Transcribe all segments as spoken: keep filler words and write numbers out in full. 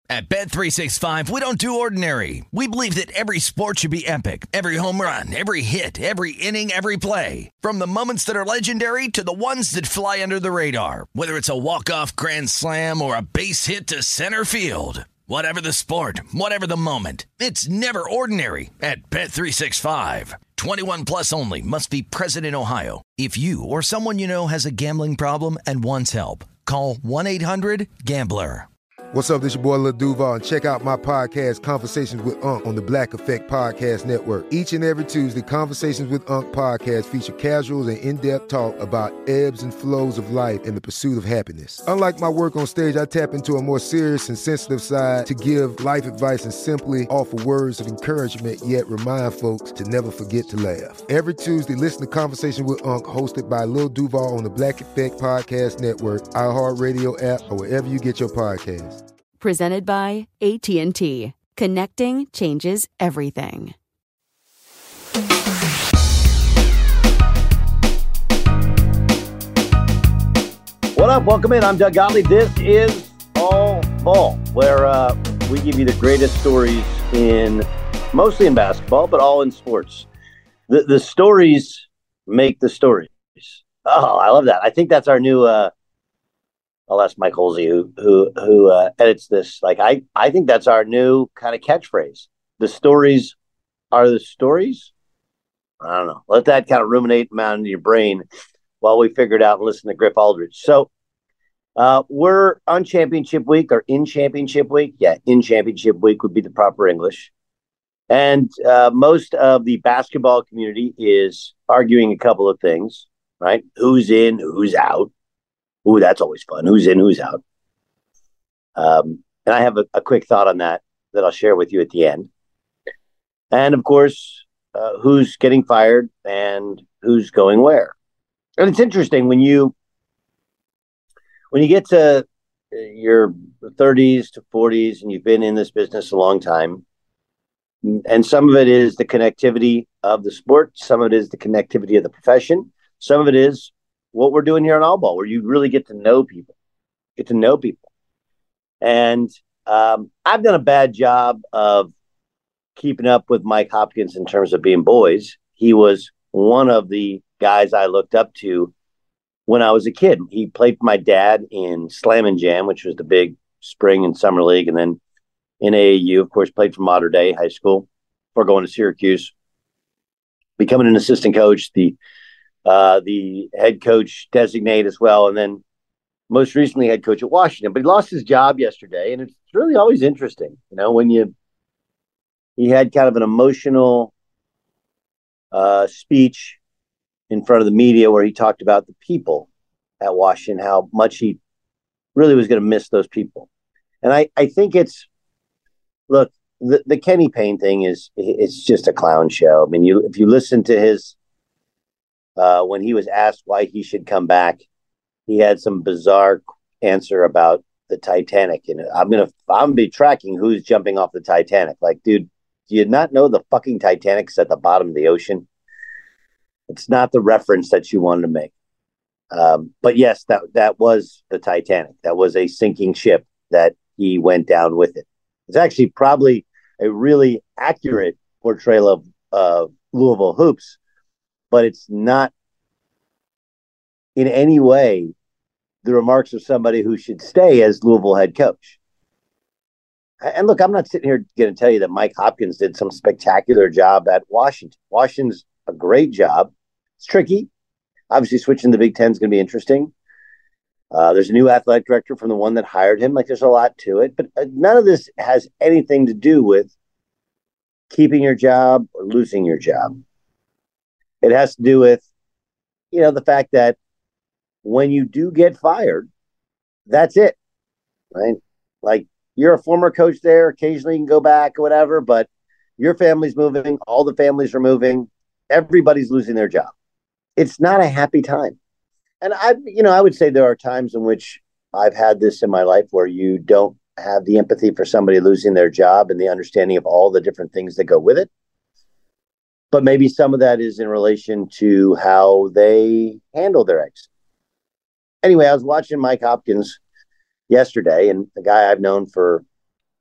At Bet three sixty-five, we don't do ordinary. We believe that every sport should be epic. Every home run, every hit, every inning, every play. From the moments that are legendary to the ones that fly under the radar. Whether it's a walk-off grand slam or a base hit to center field. Whatever the sport, whatever the moment. It's never ordinary at Bet three sixty-five. twenty-one plus only. Must be present in Ohio. If you or someone you know has a gambling problem and wants help, call one eight hundred gambler. What's up, this your boy Lil Duval, and check out my podcast, Conversations with Unc, on the Black Effect Podcast Network. Each and every Tuesday, Conversations with Unc podcast feature casual and in-depth talk about ebbs and flows of life and the pursuit of happiness. Unlike my work on stage, I tap into a more serious and sensitive side to give life advice and simply offer words of encouragement, yet remind folks to never forget to laugh. Every Tuesday, listen to Conversations with Unc, hosted by Lil Duval on the Black Effect Podcast Network, iHeartRadio app, or wherever you get your podcasts. Presented by A T and T. Connecting changes everything. What up? Welcome in. I'm Doug Gottlieb. This is All Ball, where uh, we give you the greatest stories in, mostly in basketball, but all in sports. The the stories make the stories. Oh, I love that. I think that's our new. Uh, I'll ask Mike Holsey, who who who uh, edits this. Like I, I think that's our new kind of catchphrase. The stories are the stories. I don't know. Let that kind of ruminate around in your brain while we figure it out and listen to Griff Aldridge. So uh, we're on championship week or in championship week. Yeah, in championship week would be the proper English. And uh, most of the basketball community is arguing a couple of things, right? Who's in, who's out. Ooh, that's always fun. Who's in, who's out. Um, and I have a, a quick thought on that that I'll share with you at the end. And, of course, uh, who's getting fired and who's going where. And it's interesting when you when you get to your thirties to forties and you've been in this business a long time, and some of it is the connectivity of the sport, some of it is the connectivity of the profession, some of it is what we're doing here on All Ball, where you really get to know people, get to know people. And um, I've done a bad job of keeping up with Mike Hopkins in terms of being boys. He was one of the guys I looked up to when I was a kid. He played for my dad in Slam and Jam, which was the big spring and summer league. And then in A A U, of course, played for Mater Dei High School before going to Syracuse, becoming an assistant coach, the Uh, the head coach designate as well, and then most recently head coach at Washington. But he lost his job yesterday, and it's really always interesting, you know, when you he had kind of an emotional uh, speech in front of the media where he talked about the people at Washington, how much he really was going to miss those people. And I, I think it's look, the, the Kenny Payne thing is it's just a clown show. I mean, you if you listen to his Uh, when he was asked why he should come back, he had some bizarre answer about the Titanic. And I'm gonna, I'm gonna be tracking who's jumping off the Titanic. Like, dude, do you not know the fucking Titanic's at the bottom of the ocean? It's not the reference that you wanted to make. Um, but yes, that that was the Titanic. That was a sinking ship that he went down with it. It's actually probably a really accurate portrayal of uh, Louisville hoops. But it's not in any way the remarks of somebody who should stay as Louisville head coach. And look, I'm not sitting here going to tell you that Mike Hopkins did some spectacular job at Washington. Washington's a great job. It's tricky. Obviously, switching the Big Ten is going to be interesting. Uh, there's a new athletic director from the one that hired him. Like, there's a lot to it. But none of this has anything to do with keeping your job or losing your job. It has to do with, you know, the fact that when you do get fired, that's it, right? Like, you're a former coach there. Occasionally you can go back or whatever, but your family's moving. All the families are moving. Everybody's losing their job. It's not a happy time. And I, you know, I would say there are times in which I've had this in my life where you don't have the empathy for somebody losing their job and the understanding of all the different things that go with it. But maybe some of that is in relation to how they handle their exit. Anyway, I was watching Mike Hopkins yesterday, and the guy I've known for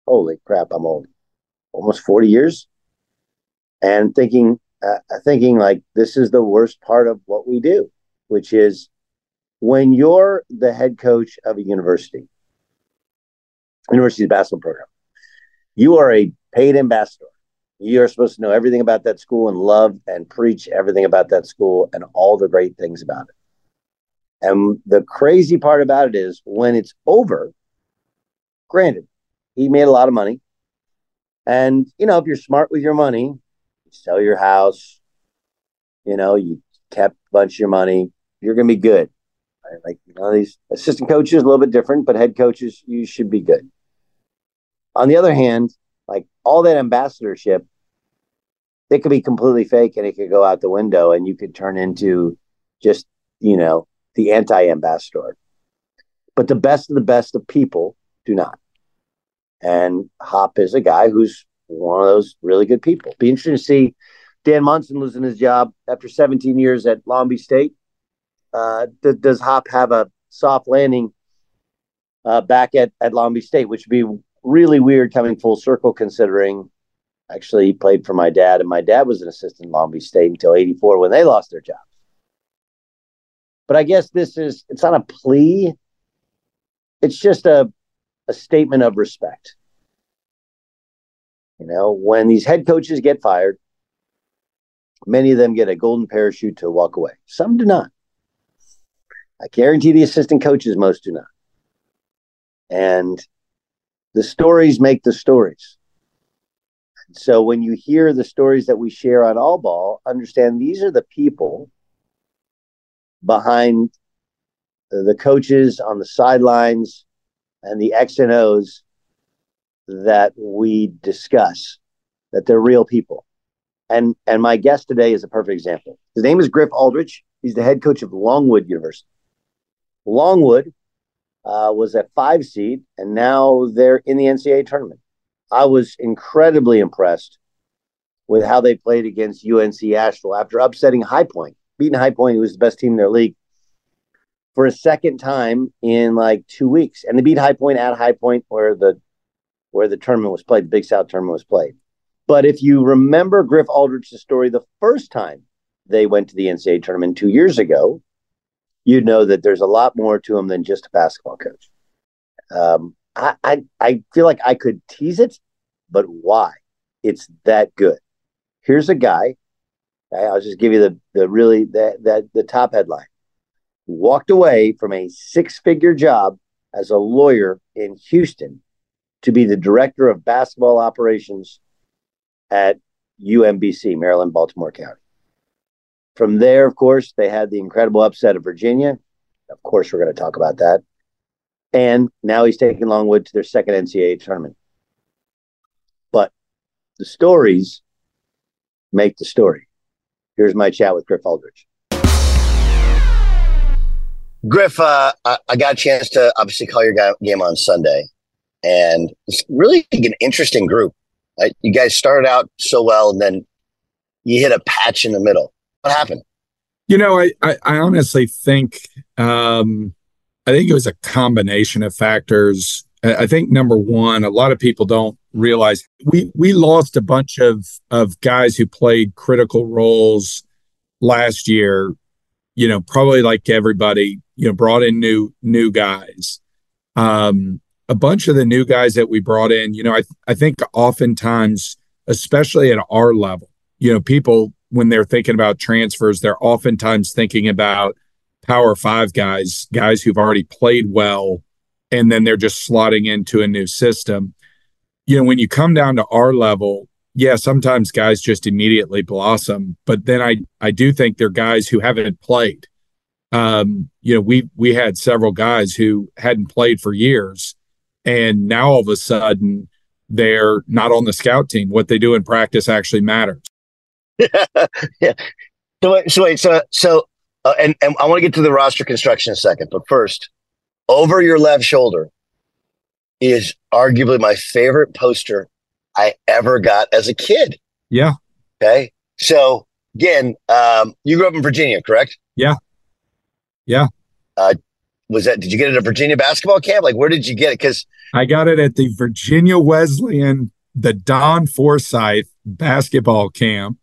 holy crap, I'm old. Almost forty years. And thinking, uh, thinking like this is the worst part of what we do, which is when you're the head coach of a university, university's basketball program, you are a paid ambassador. You're supposed to know everything about that school and love and preach everything about that school and all the great things about it. And the crazy part about it is when it's over, granted, he made a lot of money. And, you know, if you're smart with your money, you sell your house, you know, you kept a bunch of your money, you're going to be good. Right? Like, you know, these assistant coaches, a little bit different, but head coaches, you should be good. On the other hand, like all that ambassadorship, it could be completely fake and it could go out the window and you could turn into just, you know, the anti-ambassador. But the best of the best of people do not. And Hop is a guy who's one of those really good people. Be interesting to see Dan Munson losing his job after seventeen years at Long Beach State. Uh, th- does Hop have a soft landing uh, back at, at Long Beach State, which would be really weird coming full circle considering actually he played for my dad and my dad was an assistant at Long Beach State until eighty-four when they lost their jobs. But I guess this is, it's not a plea. It's just a, a statement of respect. You know, when these head coaches get fired, many of them get a golden parachute to walk away. Some do not. I guarantee the assistant coaches, most do not. And the stories make the stories. So when you hear the stories that we share on All Ball, understand these are the people behind the coaches on the sidelines and the X and O's that we discuss, that they're real people. And and my guest today is a perfect example. His name is Griff Aldrich. He's the head coach of Longwood University. Longwood uh, was a five seed, and now they're in the N C double A tournament. I was incredibly impressed with how they played against U N C Asheville after upsetting High Point. Beating High Point, who was the best team in their league, for a second time in like two weeks. And they beat High Point at High Point where the where the tournament was played, the Big South tournament was played. But if you remember Griff Aldrich's story the first time they went to the N C double A tournament two years ago, you'd know that there's a lot more to him than just a basketball coach. Um, I, I I feel like I could tease it, but why? It's that good. Here's a guy. Okay, I'll just give you the the really that that the top headline. Walked away from a six-figure job as a lawyer in Houston to be the director of basketball operations at U M B C, Maryland, Baltimore County. From there, of course, they had the incredible upset of Virginia. Of course, we're going to talk about that. And now he's taking Longwood to their second N C double A tournament. But the stories make the story. Here's my chat with Griff Aldrich. Griff, uh, I, I got a chance to obviously call your game on Sunday. And it's really an interesting group. Right? You guys started out so well, and then you hit a patch in the middle. What happened? You know, I, I, I honestly think um, I think it was a combination of factors. I, I think number one, a lot of people don't realize we we lost a bunch of of guys who played critical roles last year. You know, probably like everybody, you know, brought in new new guys. Um, a bunch of the new guys that we brought in, you know, I I think oftentimes, especially at our level, you know, people when they're thinking about transfers, they're oftentimes thinking about Power Five guys, guys who've already played well, and then they're just slotting into a new system. You know, when you come down to our level, yeah, sometimes guys just immediately blossom, but then I I do think they're guys who haven't played. Um, you know, we we had several guys who hadn't played for years, and now all of a sudden they're not on the scout team. What they do in practice actually matters. yeah. So wait, so wait, so so, uh, and and I want to get to the roster construction in a second, but first, over your left shoulder is arguably my favorite poster I ever got as a kid. Yeah. Okay. So again, um, you grew up in Virginia, correct? Yeah. Yeah. Uh, was that, did you get it at a Virginia basketball camp? Like, where did you get it? Because I got it at the Virginia Wesleyan, the Don Forsyth basketball camp.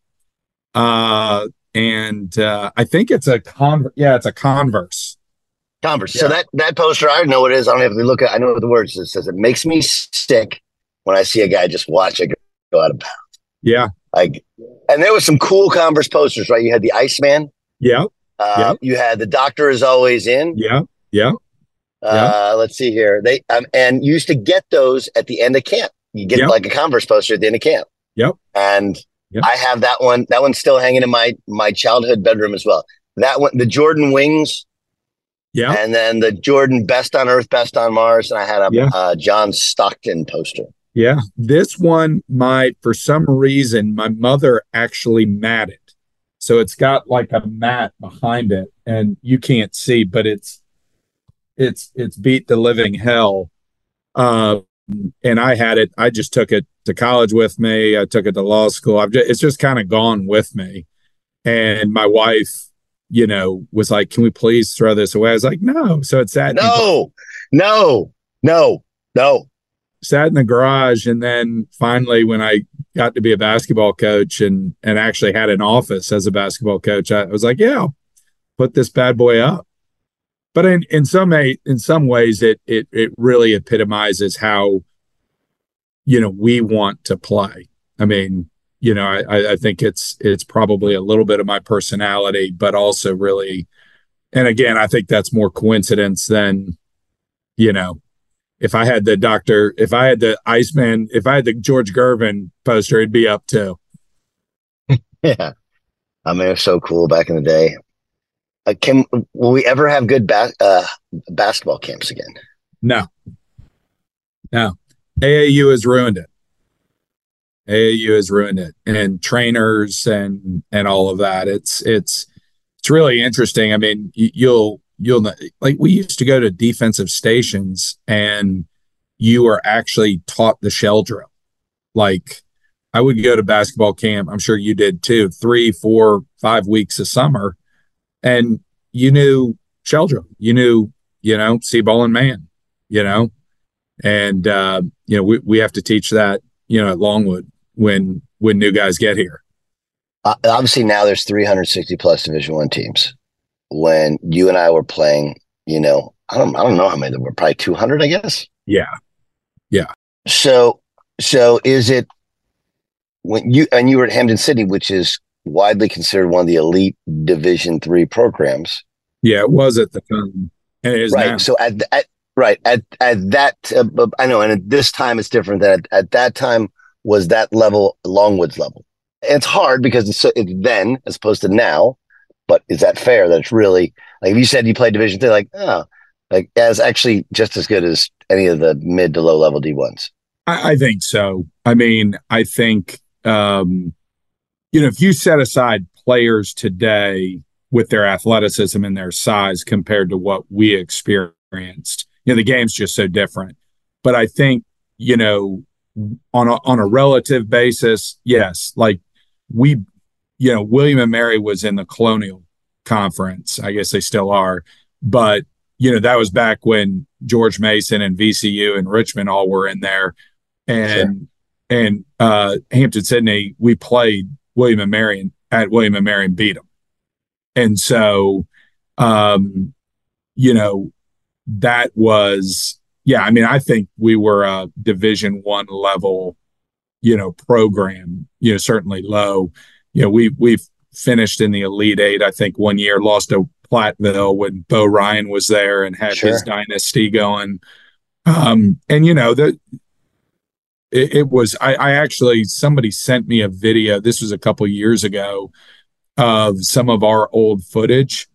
Uh, and uh, I think it's a con. Yeah, it's a Converse. Converse. Yeah. So that that poster, I know what it is. I don't have to look at. I know what the words it says. It makes me sick when I see a guy just watch it go out of bounds. Yeah. Like, and there was some cool Converse posters, right? You had the Iceman. Yeah. Uh, yeah. You had the Doctor is always in. Yeah. Yeah. Uh, yeah. Let's see here. They um, and you used to get those at the end of camp. You get yep. like a Converse poster at the end of camp. Yep. And yep. I have that one. That one's still hanging in my my childhood bedroom as well. That one, the Jordan wings. Yeah. And then the Jordan best on Earth, best on Mars. And I had a yeah. uh, John Stockton poster. Yeah. This one, my for some reason, my mother actually matted. So it's got like a mat behind it, and you can't see, but it's it's it's beat the living hell. Uh, and I had it. I just took it to college with me. I took it to law school. I've just, it's just kind of gone with me. And my wife, you know, was like, "Can we please throw this away?" I was like, "No." So it sat. No, no, no, no. Sat in the garage, and then finally, when I got to be a basketball coach and and actually had an office as a basketball coach, I was like, "Yeah, I'll put this bad boy up." But in in some in some ways, it it it really epitomizes how, you know, we want to play. I mean, you know, I I think it's it's probably a little bit of my personality, but also really, and again, I think that's more coincidence than, you know. If I had the doctor, if I had the Iceman, if I had the George Gervin poster, it'd be up too. Yeah. I mean, it was so cool back in the day. Uh, can will we ever have good ba- uh, basketball camps again? No. No. A A U has ruined it. A A U has ruined it. And trainers and and all of that. It's it's it's really interesting. I mean, you, you'll You'll like we used to go to defensive stations and you were actually taught the shell drill. Like I would go to basketball camp. I'm sure you did too. Three, four, five weeks of summer, and you knew shell drill. You knew, you know, see ball and man. You know, and uh, you know we we have to teach that. You know, at Longwood when when new guys get here. Uh, obviously, now there's three hundred sixty plus Division One teams. When you and I were playing, you know, I don't, I don't know how many there were, probably two hundred, I guess. Yeah. Yeah. So, so is it when you, and you were at Hampden City, which is widely considered one of the elite Division three programs. Yeah, it was at the time. And it is right. now. So at, at, right. At, at that, uh, I know. And at this time it's different than at, at that time was that level, Longwood's level. And it's hard because it's, it's then as opposed to now. But is that fair? That it's really like if you said you played Division three, like oh, like as actually just as good as any of the mid to low level D ones. I, I think so. I mean, I think um, you know if you set aside players today with their athleticism and their size compared to what we experienced, you know, the game's just so different. But I think you know on a on a relative basis, yes, like we. You know, William and Mary was in the Colonial Conference. I guess they still are. But, you know, that was back when George Mason and V C U and Richmond all were in there. And sure. and uh, Hampton Sydney, we played William and Mary at William and Mary and beat them. And so, um, you know, that was, yeah, I mean, I think we were a Division One level, you know, program, you know, certainly low. You know, we we've finished in the Elite Eight, I think, one year, lost to Platteville when Bo Ryan was there and had sure. his dynasty going. Um, and, you know, the, it, it was, I, I actually, somebody sent me a video, this was a couple years ago, of some of our old footage.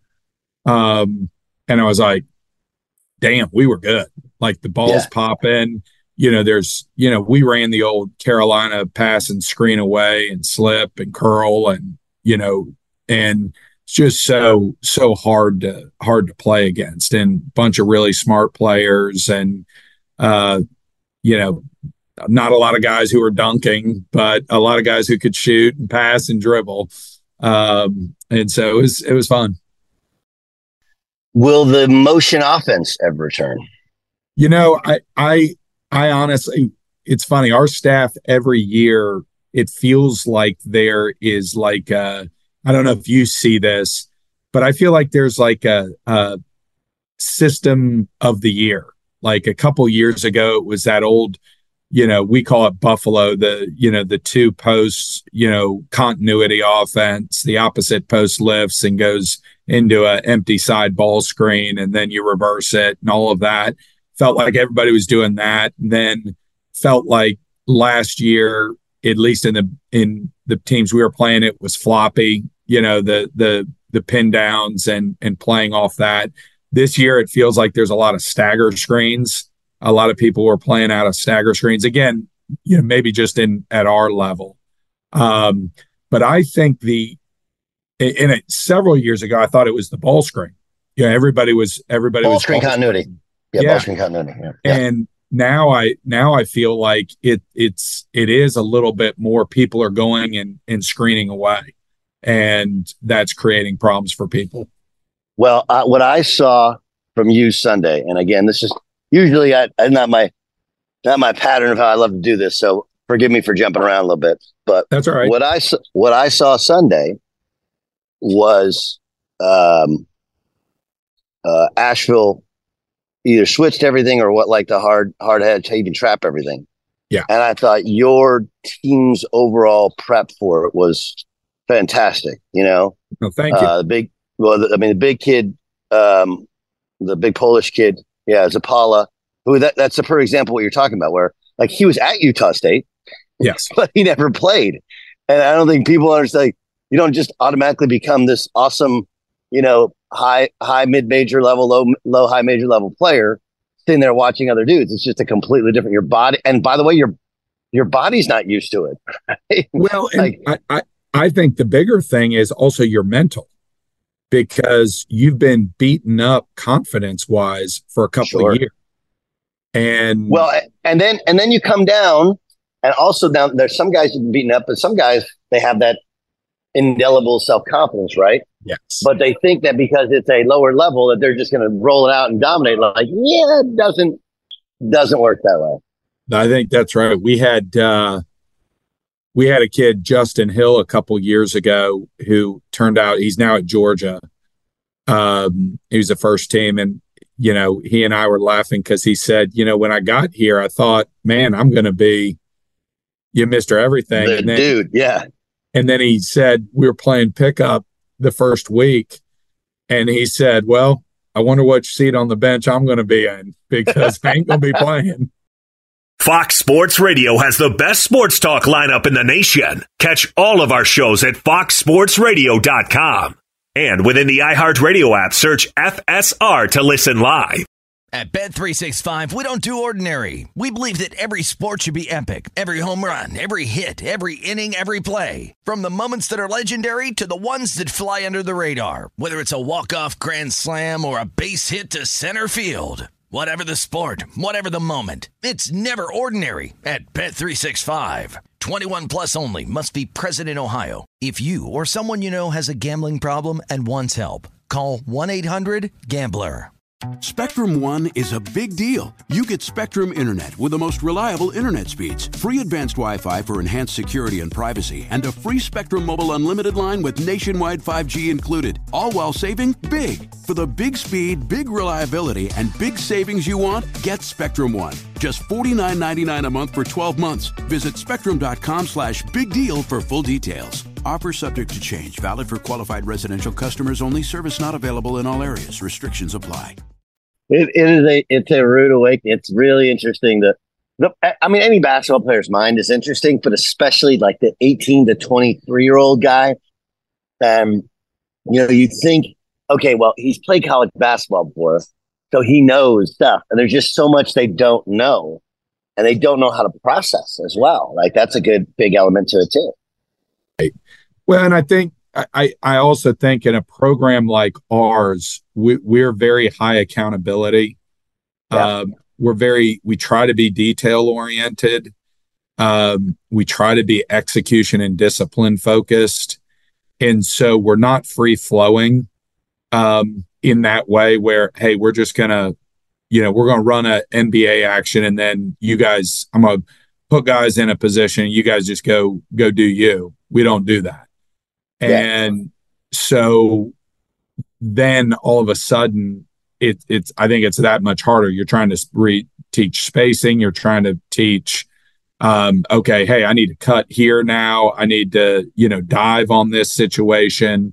Um, and I was like, damn, we were good. Like the balls yeah. pop in. You know, there's, you know, we ran the old Carolina pass and screen away and slip and curl and, you know, and it's just so, so hard to, hard to play against and a bunch of really smart players and, uh, you know, not a lot of guys who were dunking, but a lot of guys who could shoot and pass and dribble. Um, and so it was, it was fun. Will the motion offense ever return? You know, I, I, I honestly, it's funny. Our staff every year, it feels like there is like a, I don't know if you see this, but I feel like there's like a, a system of the year. Like a couple years ago, it was that old, you know, we call it Buffalo, the, you know, the two posts, you know, continuity offense, the opposite post lifts and goes into an empty side ball screen, and then you reverse it and all of that. Felt like everybody was doing that. And then felt like last year, at least in the in the teams we were playing, it was floppy, you know, the the the pin downs and and playing off that. This year, it feels like there's a lot of stagger screens. A lot of people were playing out of stagger screens. Again, you know, maybe just in at our level. Um, but I think the in it several years ago, I thought it was the ball screen. Yeah, you know, everybody was everybody ball was screen ball continuity. Screen. Yeah, yeah, ball screen continuity. Yeah. yeah. And now I now I feel like it it's it is a little bit more people are going and, and screening away, and that's creating problems for people. Well, uh, what I saw from you Sunday, and again, this is usually I, I not my not my pattern of how I love to do this, so forgive me for jumping around a little bit. But that's all right. What I what I saw Sunday was um, uh, Asheville either switched everything or what, like the hard hard head to even trap everything. Yeah, and I thought your team's overall prep for it was fantastic. You know, well, thank you. Uh, the big, well, the, I mean, the big kid, um, the big Polish kid, yeah, Zapala, who that, that's a perfect example of what you're talking about, where like he was at Utah State, yes, but he never played. And I don't think people understand. You don't just automatically become this awesome, you know, high, high, mid major level, low, low, high major level player sitting there watching other dudes. It's just a completely different, your body. And by the way, your, your body's not used to it. Right? Well, like, I, I, I think the bigger thing is also your mental, because you've been beaten up confidence wise for a couple sure. of years. And well, and then, and then you come down, and also down there's some guys who've been beaten up, but some guys, they have that indelible self-confidence, right? Yes. But they think that because it's a lower level that they're just going to roll it out and dominate. Like, yeah, it doesn't, doesn't work that way. I think that's right. We had, uh, we had a kid, Justin Hill, a couple years ago who turned out he's now at Georgia. Um, he was the first team. And, you know, he and I were laughing because he said, you know, when I got here, I thought, man, I'm going to be you Mister Everything. The and then, dude, yeah. And then he said, we were playing pickup the first week. And he said, well, I wonder what seat on the bench I'm going to be in, because I ain't going to be playing. Fox Sports Radio has the best sports talk lineup in the nation. Catch all of our shows at fox sports radio dot com. And within the iHeartRadio app, search F S R to listen live. At Bet three sixty-five, we don't do ordinary. We believe that every sport should be epic. Every home run, every hit, every inning, every play. From the moments that are legendary to the ones that fly under the radar. Whether it's a walk-off grand slam or a base hit to center field. Whatever the sport, whatever the moment, it's never ordinary at Bet three sixty-five. twenty-one plus only. Must be present in Ohio. If you or someone you know has a gambling problem and wants help, call one eight hundred gambler. Spectrum One is a big deal. You get Spectrum Internet with the most reliable internet speeds, free advanced Wi-Fi for enhanced security and privacy, and a free Spectrum Mobile Unlimited line with nationwide five G included, all while saving big. For the big speed, big reliability, and big savings you want, get Spectrum One. Just forty-nine ninety-nine a month for twelve months. Visit spectrum.com slash big deal for full details. Offer subject to change. Valid for qualified residential customers only. Service not available in all areas. Restrictions apply. It, it is a it's a rude awakening. It's really interesting. To, the, I mean, any basketball player's mind is interesting, but especially like the eighteen to twenty-three year old guy. Um, you know, you think, okay, well, he's played college basketball before, so he knows stuff, and there's just so much they don't know, and they don't know how to process as well. Like that's a good big element to it too. Right. Well, and I think. I, I also think in a program like ours, we, we're very high accountability. Yeah. Um, we're very, we try to be detail oriented. Um, we try to be execution and discipline focused. And so we're not free flowing. Um, in that way where, hey, we're just going to, you know, we're going to run a N B A action and then you guys, I'm going to put guys in a position. You guys just go, go do you. We don't do that. Yeah. And so then all of a sudden it, it's, I think it's that much harder. You're trying to re- teach spacing. You're trying to teach, um, okay, hey, I need to cut here now. I need to, you know, dive on this situation.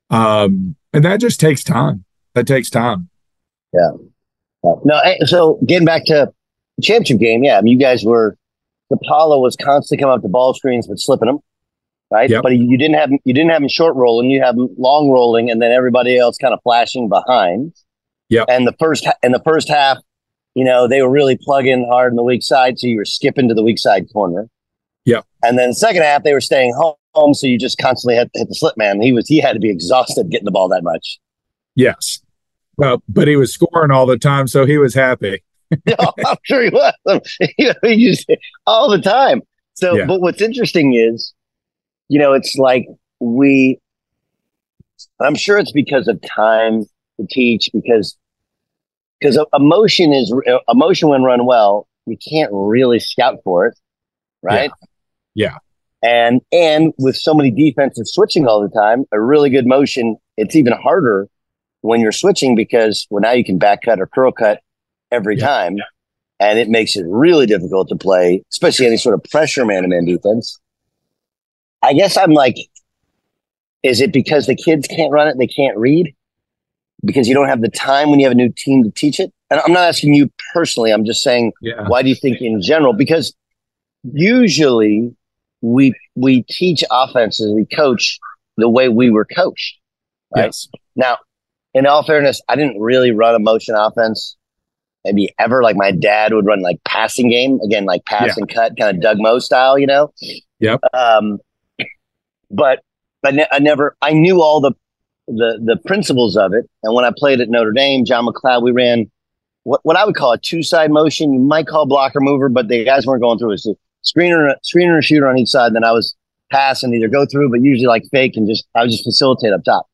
Um, and that just takes time. That takes time. Yeah. No, so getting back to the championship game, yeah, I mean, you guys were, Apollo was constantly coming up to ball screens but slipping them, right? Yep. But you didn't have you didn't have him short rolling, you have him long rolling, and then everybody else kind of flashing behind. Yeah. And the first in the first half, you know, they were really plugging hard on the weak side, so you were skipping to the weak side corner. Yeah. And then the second half, they were staying home, so you just constantly had to hit the slip man. He was he had to be exhausted getting the ball that much. Yes. Well, but he was scoring all the time, so he was happy. No, I'm sure he was. he used it all the time. So, yeah. But what's interesting is, you know, it's like we, I'm sure it's because of time to teach, because, because emotion is, emotion when run well, you can't really scout for it, right? Yeah. yeah. And, and with so many defenses switching all the time, a really good motion, it's even harder when you're switching because, well, now you can back cut or curl cut every yeah. time. And it makes it really difficult to play, especially any sort of pressure man-to-man defense. I guess I'm like, is it because the kids can't run it, they can't read? Because you don't have the time when you have a new team to teach it? And I'm not asking you personally. I'm just saying, yeah. why do you think in general? Because usually we we teach offenses, we coach the way we were coached. Right? Yes. Now, in all fairness, I didn't really run a motion offense. Maybe ever. Like my dad would run like passing game again, like pass yeah. and cut, kind of Doug Moe style, you know. Yep. Um, but but ne- I never. I knew all the the the principles of it. And when I played at Notre Dame, John McLeod, we ran what what I would call a two side motion. You might call blocker mover, but the guys weren't going through. It was a screener, screener, and shooter on each side. And then I was pass and either go through, but usually like fake and just I would just facilitate up top.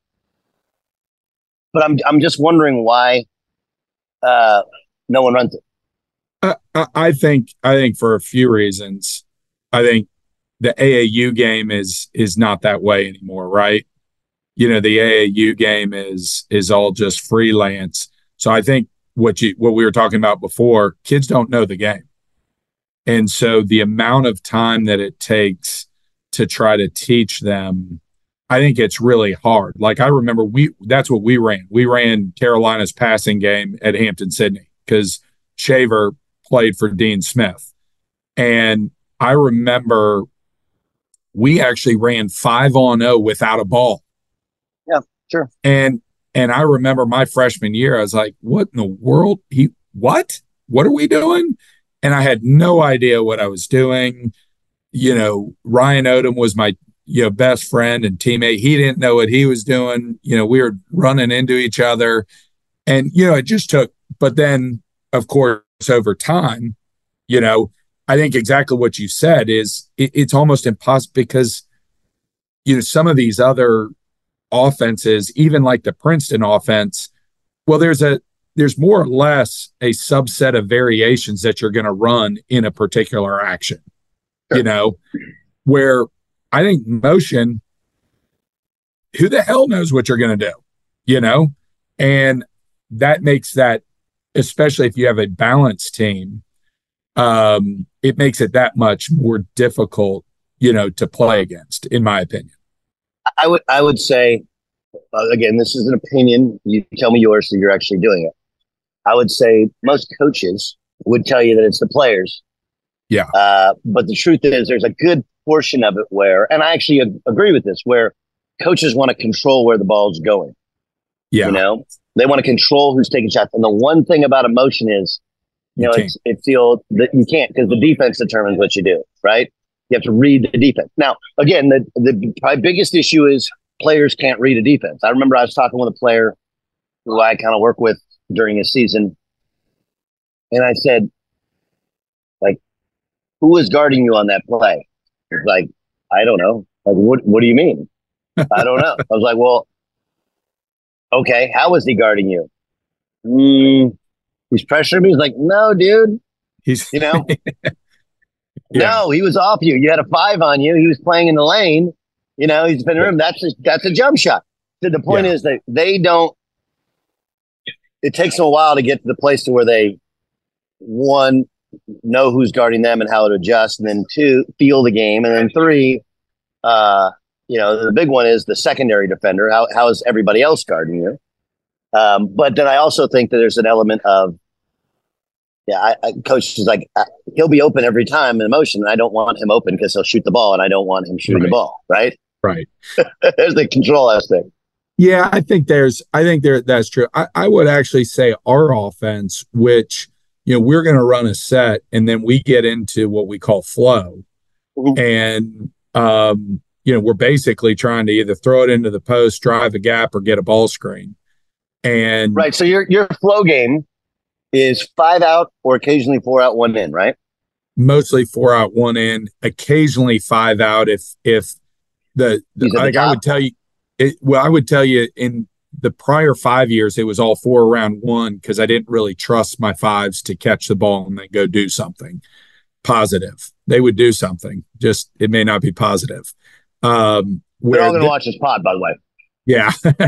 But I'm I'm just wondering why uh, no one runs it. I, I think I think for a few reasons. I think the A A U game is is not that way anymore, right? You know, the A A U game is is all just freelance. So I think what you what we were talking about before, kids don't know the game. And so the amount of time that it takes to try to teach them, I think it's really hard. Like I remember we that's what we ran. We ran Carolina's passing game at Hampton-Sydney because Shaver played for Dean Smith. And I remember we actually ran five on oh without a ball. Yeah, sure. And and I remember my freshman year, I was like, what in the world? He what? What are we doing? And I had no idea what I was doing. You know, Ryan Odom was my you know best friend and teammate. He didn't know what he was doing. You know, we were running into each other. And, you know, it just took, but then, of course, over time, you know, I think exactly what you said is it, it's almost impossible because, you know, some of these other offenses, even like the Princeton offense, well, there's a, there's more or less a subset of variations that you're going to run in a particular action, sure. you know, where I think motion, who the hell knows what you're going to do, you know, and that makes that, especially if you have a balanced team, um, it makes it that much more difficult, you know, to play against, in my opinion. I would, I would say, uh, again, this is an opinion. You tell me yours, so you're actually doing it. I would say most coaches would tell you that it's the players. Yeah. Uh, but the truth is there's a good portion of it where, and I actually ag- agree with this, where coaches want to control where the ball's going. Yeah. You know, they want to control who's taking shots. And the one thing about emotion is, you, you know, it's, it feels that you can't because the defense determines what you do, right? You have to read the defense. Now, again, the, the probably biggest issue is players can't read a defense. I remember I was talking with a player who I kind of work with during a season. And I said, like, who was guarding you on that play? He's like, I don't know. Like, what, what do you mean? I don't know. I was like, well, Okay, how was he guarding you? Mm, he's pressuring me. He's like, no, dude. He's You know, yeah. no, he was off you. You had a five on you. He was playing in the lane. You know, he's been in the room. That's a, that's a jump shot. So the point Yeah. is that they don't. It takes them a while to get to the place to where they, one, know who's guarding them and how to adjust, and then two, feel the game, and then three, uh, you know, the big one is the secondary defender. How how is everybody else guarding you? Um, but then I also think that there's an element of, yeah, I, I, coach is like, I, he'll be open every time in motion, and I don't want him open because he'll shoot the ball, and I don't want him shooting Right. the ball. Right. Right. There's the control aspect. Yeah, I think there's, I think there, that's true. I, I would actually say our offense, which, you know, we're going to run a set and then we get into what we call flow. Mhm. And, um, you know, we're basically trying to either throw it into the post, drive a gap, or get a ball screen. And Right. So your your flow game is five out or occasionally four out, one in, right? mostly four out, one in, occasionally five out. If, if the, the He's at the like I top. would tell you, it, well, I would tell you in the prior five years, it was all four around one because I didn't really trust my fives to catch the ball and then go do something positive. They would do something, just it may not be positive. Um, We're all where going to the- watch this pod, by the way. yeah.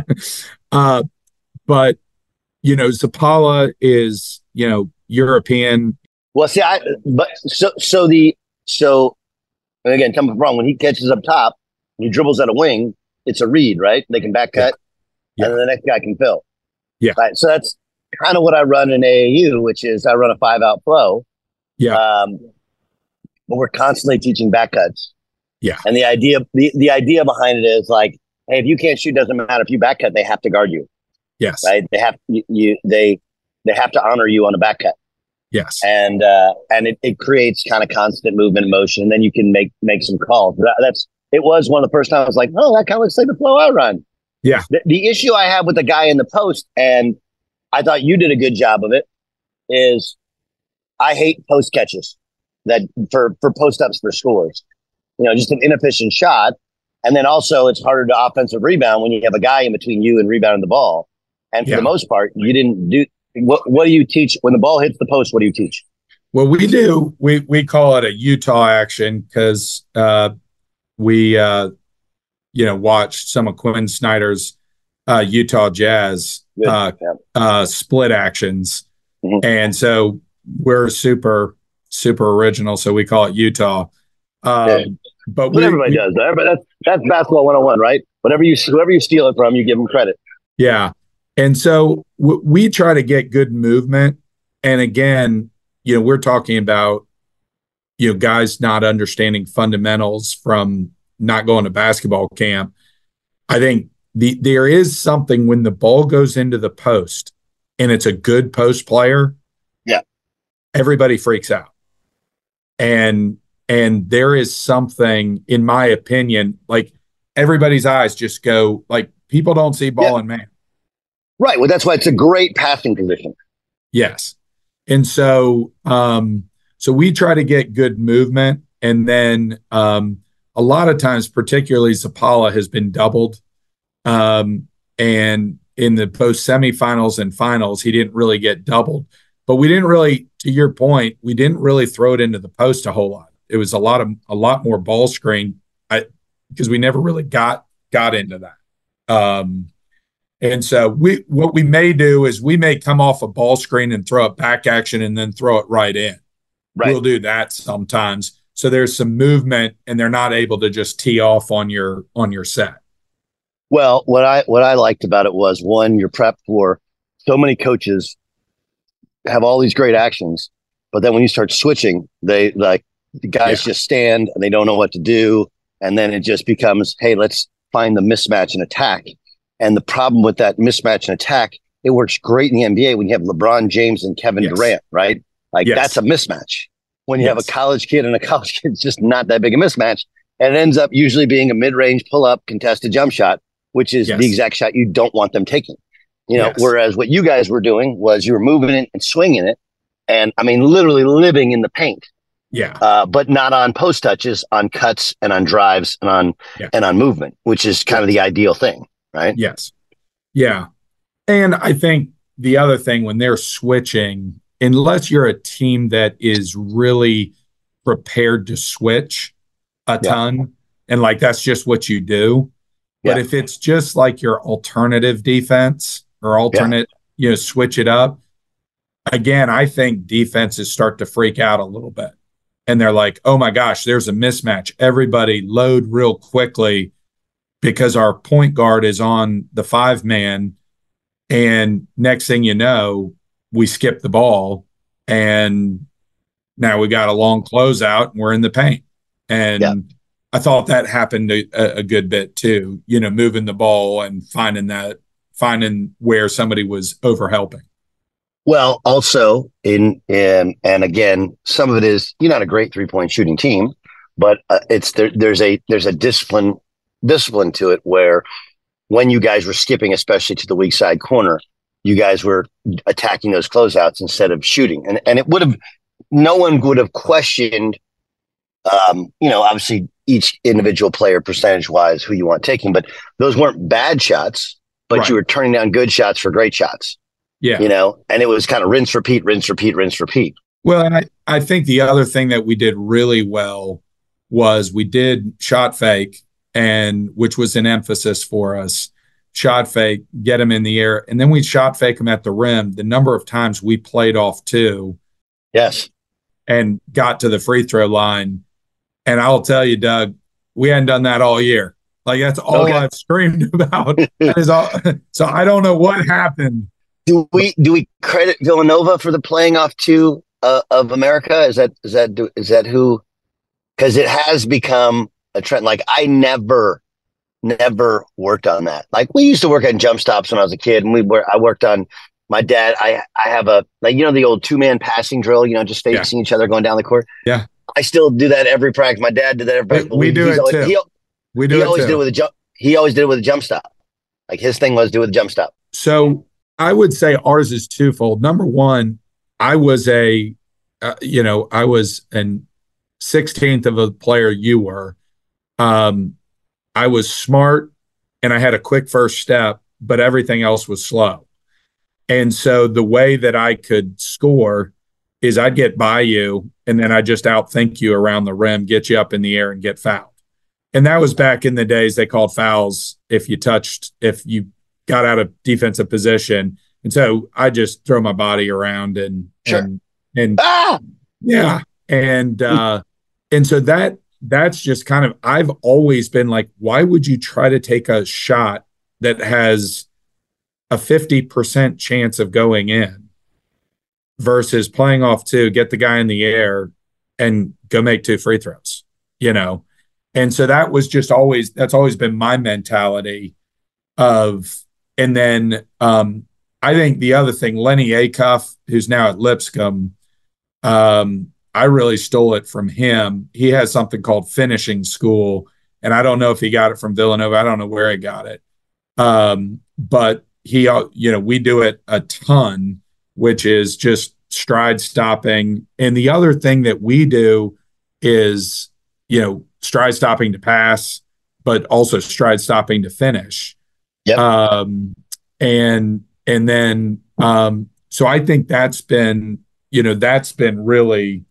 uh, but, you know, Zapala is, you know, European. Well, see, I but so so the so and again, tell me if I'm wrong. When he catches up top, he dribbles at a wing. It's a read, right? They can back cut, Yeah. and then the next guy can fill. Yeah. Right. So that's kind of what I run in A A U, which is I run a five out flow. Yeah. Um, but we're constantly teaching back cuts. Yeah. And the idea the, the idea behind it is like, hey, if you can't shoot, doesn't matter. If you back cut, they have to guard you. Yes. Right? They have you, you they they have to honor you on a back cut. Yes. And uh, and it, it creates kind of constant movement and motion, and then you can make make some calls. That, that's it was one of the first times I was like, oh, that kind of looks like the flow I run. Yeah. The, the issue I have with the guy in the post, and I thought you did a good job of it, is I hate post catches that for for post ups for scores. You know, just an inefficient shot, and then also it's harder to offensive rebound when you have a guy in between you and rebounding the ball. And for Yeah. the most part, you didn't do. What what do you teach when the ball hits the post? What do you teach? Well, we do. We we call it a Utah action because uh, we uh, you know watched some of Quinn Snyder's uh, Utah Jazz Good. uh, Yeah. uh, split actions, Mhm. and so we're super super original. So we call it Utah. Um, Yeah. But But we, everybody we- does. Everybody, that's that's basketball one oh one, right? Whatever you whoever you steal it from, you give them credit. Yeah. And so w- we try to get good movement. And again, you know, we're talking about, you know, guys not understanding fundamentals from not going to basketball camp. I think the there is something when the ball goes into the post and it's a good post player. Yeah. Everybody freaks out. And and there is something, in my opinion, like everybody's eyes just go like people don't see ball Yeah. and man. Right. Well, that's why it's a great passing position. Yes. And so um so we try to get good movement, and then um a lot of times, particularly Zapala has been doubled. Um and in the post semifinals and finals, he didn't really get doubled. But we didn't really, to your point, we didn't really throw it into the post a whole lot. It was a lot of a lot more ball screen I, because we never really got got into that. Um And so we what we may do is we may come off a ball screen and throw it back action and then throw it right in. Right. We'll do that sometimes. So there's some movement and they're not able to just tee off on your on your set. Well, what I what I liked about it was, one, you're prepped for so many coaches have all these great actions, but then when you start switching, they like the guys Yeah. just stand and they don't know what to do, and then it just becomes, hey, let's find the mismatch and attack. And the problem with that mismatch and attack, it works great in the N B A when you have LeBron James and Kevin Yes. Durant, right? Like Yes. that's a mismatch. When you have Yes. a college kid and a college kid, it's just not that big a mismatch. And it ends up usually being a mid-range pull-up contested jump shot, which is Yes. the exact shot you don't want them taking. You know, Yes. whereas what you guys were doing was you were moving it and swinging it. And I mean, literally living in the paint, Yeah. uh, but not on post touches, on cuts and on drives and on, Yeah. and on movement, which is kind of the ideal thing, right? Yes. Yeah. And I think the other thing when they're switching, unless you're a team that is really prepared to switch a Yeah. ton, and like that's just what you do. But Yeah. if it's just like your alternative defense or alternate, you know, switch it up, again, I think defenses start to freak out a little bit. And they're like, oh my gosh, there's a mismatch. Everybody load real quickly because our point guard is on the five man. And next thing you know, we skip the ball and now we got a long closeout and we're in the paint. And Yeah. I thought that happened a, a good bit too, you know, moving the ball and finding that, finding where somebody was over helping. Well, also in, in and again, some of it is you're not a great three point shooting team, but uh, it's there, there's a there's a discipline discipline to it where when you guys were skipping, especially to the weak side corner, you guys were attacking those closeouts instead of shooting, and and it would have no one would have questioned, um, you know, obviously each individual player percentage wise who you want taking, but those weren't bad shots, but Right. you were turning down good shots for great shots. Yeah. You know, and it was kind of rinse, repeat, rinse, repeat, rinse, repeat. Well, and I, I think the other thing that we did really well was we did shot fake, and which was an emphasis for us. Shot fake, get them in the air, and then we shot fake them at the rim. The number of times we played off two Yes. and got to the free throw line. And I'll tell you, Doug, we hadn't done that all year. Like that's all Okay. I've screamed about. That is all, so I don't know what happened. Do we do we credit Villanova for the playing off two uh, of America? Is that is that is that who? Because it has become a trend. Like I never, never worked on that. Like we used to work on jump stops when I was a kid, and we were I worked on my dad. I I have a like you know the old two man passing drill. You know, just facing Yeah. each other going down the court. Yeah. I still do that every practice. My dad did that every practice. We, we do He's it always, too. He, we do he it always too. did it with a jump. He always did it with a jump stop. Like his thing was do it with a jump stop. So I would say ours is twofold. Number one, I was a, uh, you know, I was an sixteenth of a player you were. Um, I was smart and I had a quick first step, but everything else was slow. And so the way that I could score is I'd get by you and then I'd just outthink you around the rim, get you up in the air and get fouled. And that was back in the days they called fouls if you touched, if you got out of defensive position. And so I just throw my body around and, Sure. and, and Ah, yeah. And, uh, and so that, that's just kind of, I've always been like, why would you try to take a shot that has a fifty percent chance of going in versus playing off two, get the guy in the air and go make two free throws, you know? And so that was just always, that's always been my mentality of, and then um, I think the other thing, Lenny Acuff, who's now at Lipscomb, um, I really stole it from him. He has something called finishing school, and I don't know if he got it from Villanova. I don't know where he got it. Um, but he, uh, you know, we do it a ton, which is just stride stopping. And the other thing that we do is, you know, stride stopping to pass, but also stride stopping to finish. Yep. Um, and, and then, um, so I think that's been, you know, that's been really,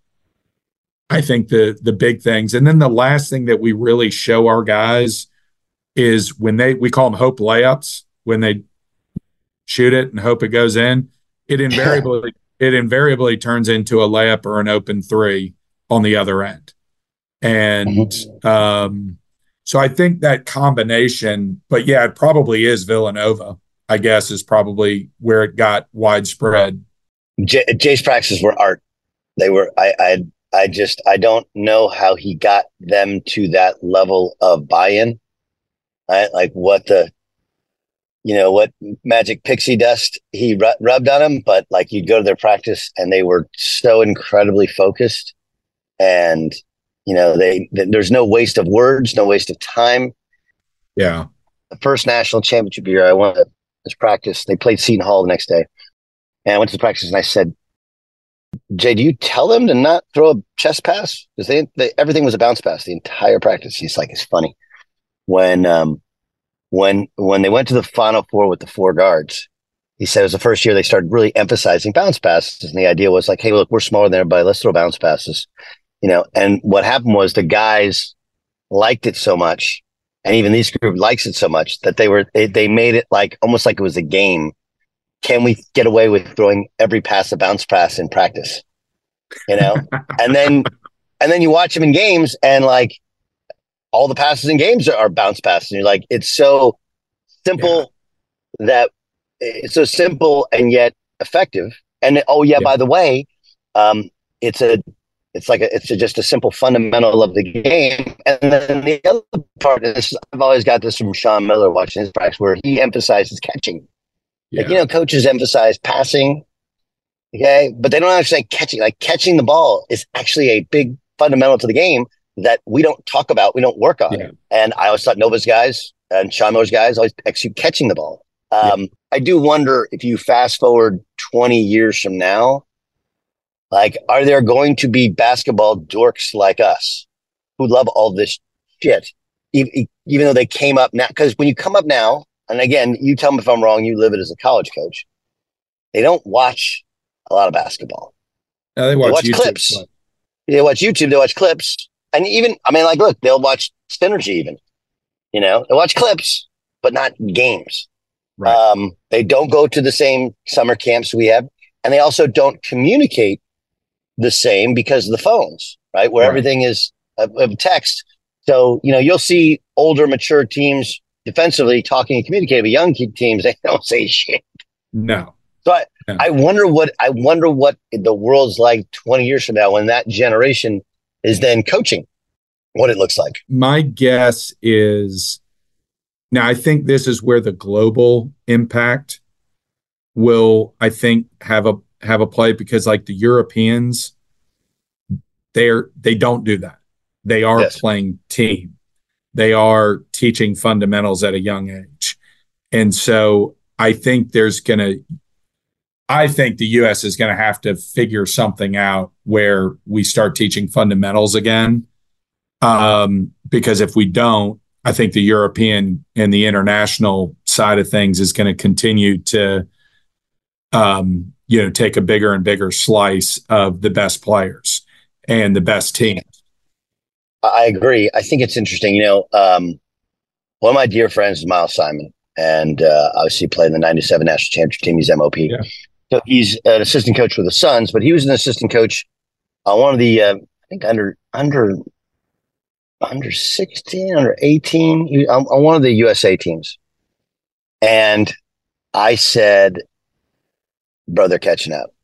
I think the, the big things. And then the last thing that we really show our guys is when they, we call them hope layups, when they shoot it and hope it goes in, it invariably, it invariably turns into a layup or an open three on the other end. And, um, so I think that combination, but yeah, it probably is Villanova, I guess, is probably where it got widespread. J- Jay's practices were art. They were, I, I, I just, I don't know how he got them to that level of buy-in. Right? Like what the, you know, what magic pixie dust he ru- rubbed on them, but like you'd go to their practice and they were so incredibly focused, and you know, they, th- there's no waste of words, no waste of time. Yeah. The first national championship year I went to this practice, they played Seton Hall the next day. And I went to the practice and I said, Jay, do you tell them to not throw a chest pass? Because they, they, everything was a bounce pass the entire practice. He's like, it's funny. When, um, when, when they went to the Final Four with the four guards, he said it was the first year they started really emphasizing bounce passes. And the idea was like, hey, look, we're smaller than everybody. Let's throw bounce passes. You know, and what happened was the guys liked it so much, and even this group likes it so much that they were they, they made it like almost like it was a game. Can we get away with throwing every pass a bounce pass in practice? You know, and then and then you watch them in games, and like all the passes in games are, are bounce passes. And you're like, it's so simple yeah. that it's so simple and yet effective. And oh yeah, yeah. by the way, um, it's a It's like a, it's a, just a simple fundamental of the game. And then the other part of this, I've always got this from Sean Miller watching his practice, where he emphasizes catching. Yeah. Like, you know, coaches emphasize passing, okay, but they don't actually like catching. Like catching the ball is actually a big fundamental to the game that we don't talk about, we don't work on. Yeah. And I always thought Nova's guys and Sean Miller's guys always execute catching the ball. Um, yeah. I do wonder if you fast forward twenty years from now, like, are there going to be basketball dorks like us who love all this shit, even, even though they came up now? Because when you come up now, and again, you tell me if I'm wrong, you live it as a college coach, they don't watch a lot of basketball. No, they watch, they watch YouTube, clips. But... They watch YouTube, they watch clips. And even, I mean, like, look, they'll watch Synergy even. You know, they watch clips, but not games. Right. Um, they don't go to the same summer camps we have. And they also don't communicate the same because of the phones, right? Where right. everything is of, of text. So, you know, you'll see older, mature teams defensively talking and communicating, but young teams, they don't say shit. No. So I, no. I wonder what, I wonder what the world's like twenty years from now when that generation is then coaching, what it looks like. My guess is, now I think this is where the global impact will, I think, have a, have a play, because like the Europeans, they're they don't do that. They are yes. playing team. They are teaching fundamentals at a young age. And so I think there's gonna I think the U S is gonna have to figure something out where we start teaching fundamentals again. Um, because if we don't, I think the European and the international side of things is going to continue to um you know, take a bigger and bigger slice of the best players and the best teams. I agree. I think it's interesting. You know, um, one of my dear friends is Miles Simon, and uh, obviously played in the ninety-seven national championship team. He's M O P. Yeah. So he's an assistant coach for the Suns, but he was an assistant coach on one of the, uh, I think under, under, under sixteen, under eighteen, he, on, on one of the U S A teams. And I said, bro, they're catching up.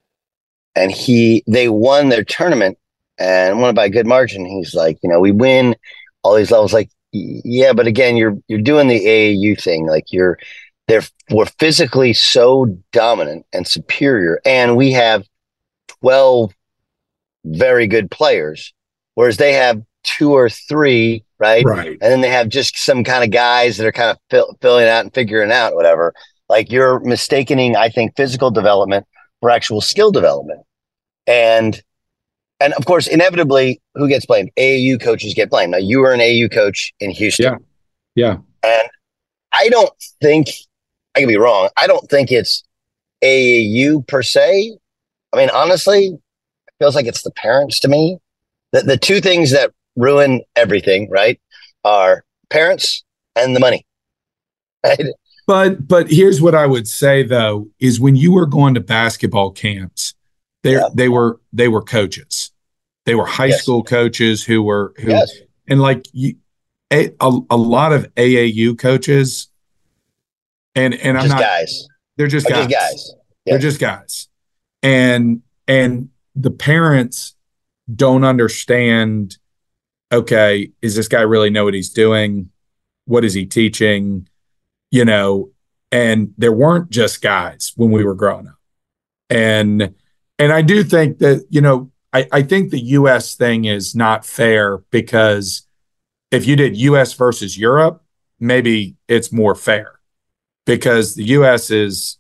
And he, they won their tournament and won it by a good margin. He's like, you know, we win all these levels. Like, yeah, but again, you're, you're doing the A A U thing. Like you're, they're, we're physically so dominant and superior. And we have twelve very good players, whereas they have two or three, right? Right. And then they have just some kind of guys that are kind of fill, filling out and figuring out whatever. Like you're mistaking, I think, physical development for actual skill development. And, and of course, inevitably, who gets blamed? A A U coaches get blamed. Now, you were an A A U coach in Houston. Yeah. Yeah. And I don't think, I could be wrong, I don't think it's A A U per se. I mean, honestly, it feels like it's the parents to me. The, the two things that ruin everything, right, are parents and the money. Right? But but here's what I would say though, is when you were going to basketball camps, they yeah. they were they were coaches. They were high yes. school coaches who were who yes. and like you, a, a a lot of A A U coaches and and I'm just not guys. They're just guys. guys. Just guys. Yeah. They're just guys. And and the parents don't understand, okay, is this guy really know what he's doing? What is he teaching? You know, and there weren't just guys when we were growing up. And and I do think that, you know, I, I think the U S thing is not fair, because if you did U S versus Europe, maybe it's more fair, because the U S is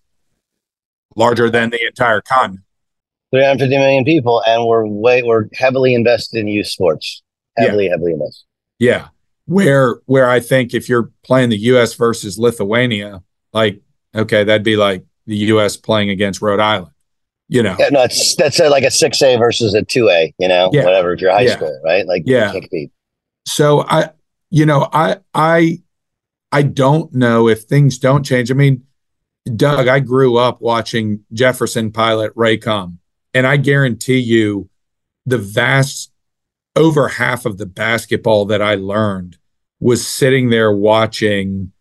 larger than the entire continent. three hundred fifty million people, and we're way we're heavily invested in youth sports. Heavily, yeah. heavily invested. Yeah. Where where I think if you're playing the U S versus Lithuania, like, okay, that'd be like the U S playing against Rhode Island. You know, yeah, no, it's that's a, like a six A versus a two A. You know, yeah. whatever if you're high yeah. school, right? Like, yeah. you can't compete. So I, you know, I, I, I don't know if things don't change. I mean, Doug, I grew up watching Jefferson Pilot Raycom, and I guarantee you, the vast over half of the basketball that I learned was sitting there watching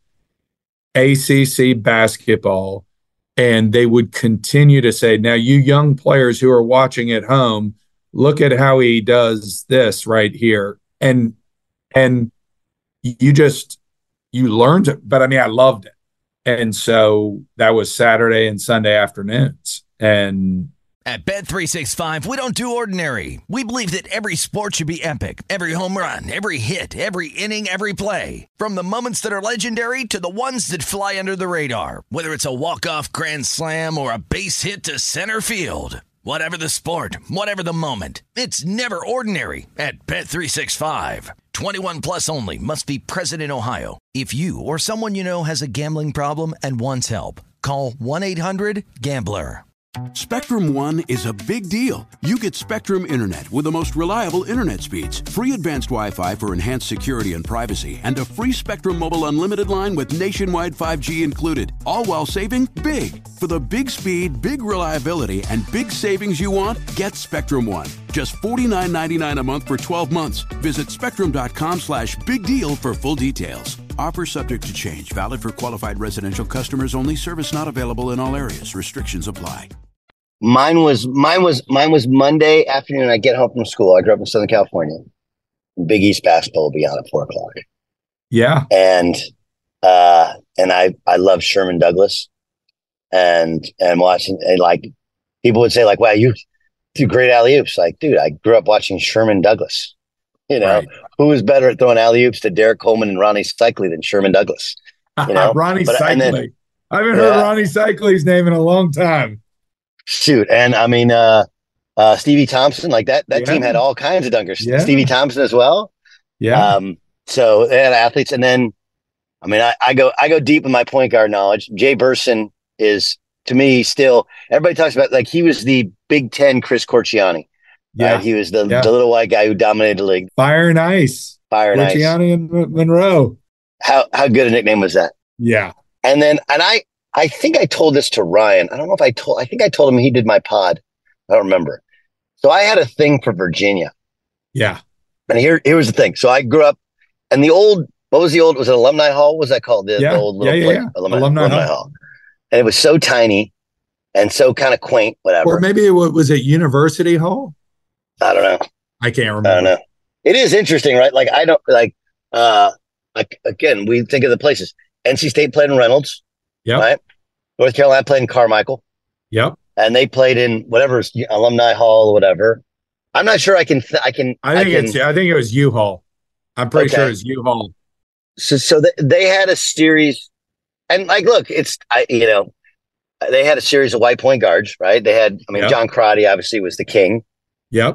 A C C basketball. And they would continue to say, now, you young players who are watching at home, look at how he does this right here. And and you just, you learned it. But I mean, I loved it. And so that was Saturday and Sunday afternoons. And at Bet three sixty-five, we don't do ordinary. We believe that every sport should be epic. Every home run, every hit, every inning, every play. From the moments that are legendary to the ones that fly under the radar. Whether it's a walk-off grand slam or a base hit to center field. Whatever the sport, whatever the moment. It's never ordinary at Bet three sixty-five. twenty-one plus only. Must be present in Ohio. If you or someone you know has a gambling problem and wants help, call one eight hundred gambler. Spectrum One is a big deal. You get Spectrum Internet with the most reliable internet speeds, free advanced Wi-Fi for enhanced security and privacy, and a free Spectrum Mobile Unlimited line with nationwide five G included, all while saving big. For the big speed, big reliability, and big savings you want, get Spectrum One. Just forty-nine ninety-nine a month for twelve months. Visit spectrum.com slash big deal for full details. Offer subject to change. Valid for qualified residential customers only. Service not available in all areas. Restrictions apply. Mine was mine was mine was Monday afternoon. I get home from school. I grew up in Southern California. Big East basketball will be on at four o'clock. Yeah, and uh, and I I love Sherman Douglas, and and watching and like people would say like, wow, you do great alley oops. Like, dude, I grew up watching Sherman Douglas. You know, right. Who was better at throwing alley oops to Derek Coleman and Ronnie Cycli than Sherman Douglas? You know, Ronnie but, Cycli. Then, I haven't yeah. heard Ronnie Cycli's name in a long time. Shoot, and I mean, uh, uh, Stevie Thompson, like that. That yeah. team had all kinds of dunkers. Yeah. Stevie Thompson as well. Yeah. Um, so they had athletes, and then, I mean, I, I go I go deep in my point guard knowledge. Jay Burson is, to me, still. Everybody talks about like he was the Big Ten Chris Corchiani. Yeah, right? He was the, yeah. the little white guy who dominated the league. Fire and Ice. Fire and Ice. Corchiani and Monroe. How how good a nickname was that? Yeah. And then, and I. I think I told this to Ryan. I don't know if I told, I think I told him he did my pod. I don't remember. So I had a thing for Virginia. Yeah. And here, here was the thing. So I grew up and the old, what was the old, was it Alumni Hall? What was that called? The, yeah. the old little yeah, yeah, place, yeah. Alumni, Alumni, Alumni Hall. Hall. And it was so tiny and so kind of quaint, whatever. Or maybe it was at University Hall. I don't know. I can't remember. I don't know. It is interesting, right? Like, I don't like, uh, like, again, we think of the places. N C State played in Reynolds. Yeah. Right. North Carolina played in Carmichael. Yep. And they played in whatever Alumni Hall or whatever. I'm not sure I can. Th- I can. I think I can, it's. I think it was U-Haul. I'm pretty okay. sure it's U-Haul. So, so th- they had a series, and like, look, it's I. You know, they had a series of white point guards, right? They had. I mean, yep. John Crotty obviously was the king. Yep.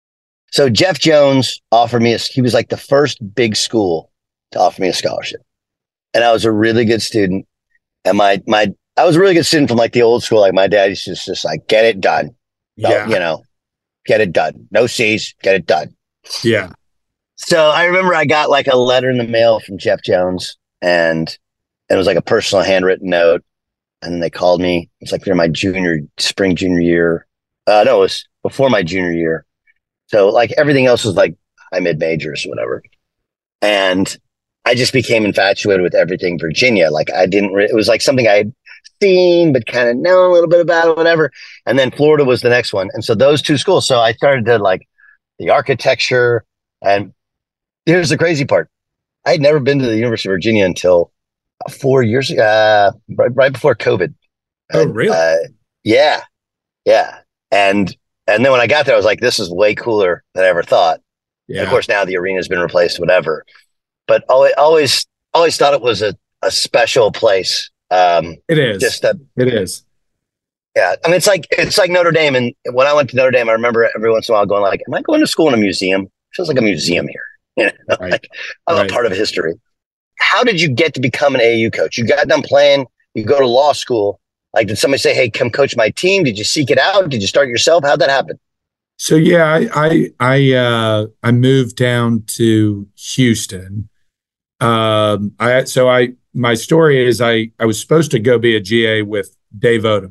So Jeff Jones offered me a. He was like the first big school to offer me a scholarship, and I was a really good student. And my my. I was a really good student from like the old school. Like my dad used to just, just like, get it done. Yeah. You know, get it done. No C's, get it done. Yeah. So I remember I got like a letter in the mail from Jeff Jones and, and it was like a personal handwritten note. And then they called me. It's like during my junior, spring junior year. Uh, no, it was before my junior year. So like everything else was like high mid majors or whatever. And I just became infatuated with everything Virginia. Like I didn't, re- it was like something I had seen, but kind of know a little bit about it, whatever. And then Florida was the next one. And so those two schools. So I started to like the architecture. And here's the crazy part. I had never been to the University of Virginia until four years ago, uh, right, right before COVID. Oh, really? Uh, yeah. Yeah. And, and then when I got there, I was like, this is way cooler than I ever thought. Yeah. And of course, now the arena's been replaced, whatever. But always, always, always thought it was a, a special place. Um, it is. Just that it is. Yeah, I mean, it's like it's like Notre Dame. And when I went to Notre Dame, I remember every once in a while going like, "Am I going to school in a museum? It feels like a museum here." You know, right. like I'm right. a part of history. How did you get to become an A A U coach? You got done playing. You go to law school. Like, did somebody say, hey, come coach my team? Did you seek it out? Did you start yourself? How'd that happen? So, yeah, I, I, I, uh, I moved down to Houston. Um, I, so I, my story is I, I was supposed to go be a G A with Dave Odom,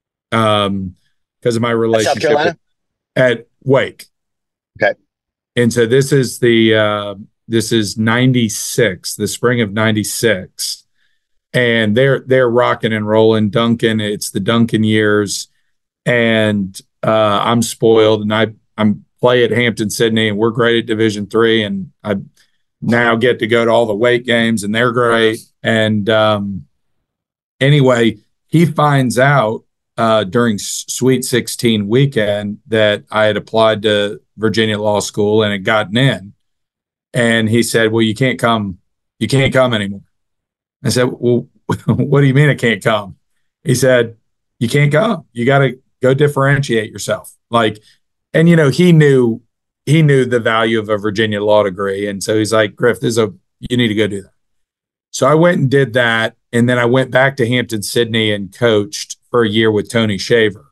um, because of my relationship South Carolina? with, at Wake. Okay. And so this is the, uh, this is ninety-six, the spring of ninety-six. And they're, they're rocking and rolling Duncan. It's the Duncan years. And, uh, I'm spoiled, and I, I'm play at Hampton-Sydney, and we're great at Division three. And I now get to go to all the Wake games, and they're great. And, um, anyway, he finds out, uh, during Sweet sixteen weekend that I had applied to Virginia Law School and had gotten in. And he said, well, you can't come, you can't come anymore. I said, well, what do you mean I can't come? He said, you can't come. You got to go differentiate yourself. Like, and, you know, he knew, he knew the value of a Virginia law degree. And so he's like, Griff, there's a, you need to go do that. So I went and did that. And then I went back to Hampton-Sydney and coached for a year with Tony Shaver.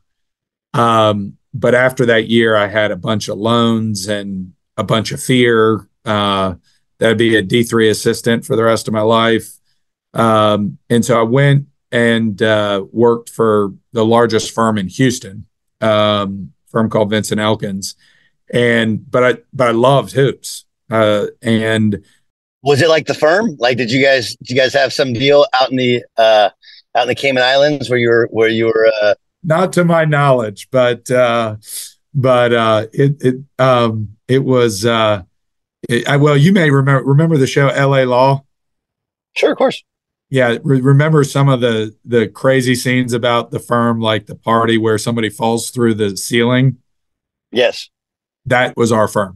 Um, but after that year, I had a bunch of loans and a bunch of fear. Uh, that'd be a D three assistant for the rest of my life. Um, and so I went and uh, worked for the largest firm in Houston, um, firm called Vincent Elkins. And, but I, but I loved hoops. Uh, and was it like the firm? Like, did you guys, did you guys have some deal out in the, uh, out in the Cayman Islands where you were, where you were, uh, not to my knowledge, but, uh, but, uh, it, it, um, it was, uh, it, I, well, you may remember, remember the show L A Law? Sure, of course. Yeah. Re- remember some of the, the crazy scenes about the firm, like the party where somebody falls through the ceiling? Yes. That was our firm.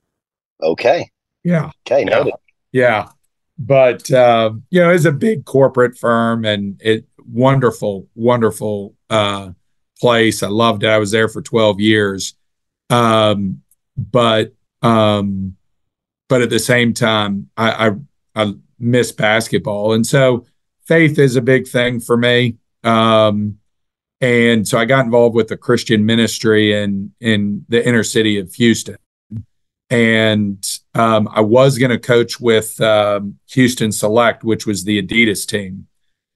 Okay. Yeah. Okay. Noted. Yeah. But, uh, you know, it's a big corporate firm, and it wonderful, wonderful, uh, place. I loved it. I was there for twelve years. Um, but, um, but at the same time, I, I, I miss basketball. And so faith is a big thing for me. Um, and so I got involved with the Christian ministry in, in the inner city of Houston. And um, I was going to coach with um, Houston Select, which was the Adidas team.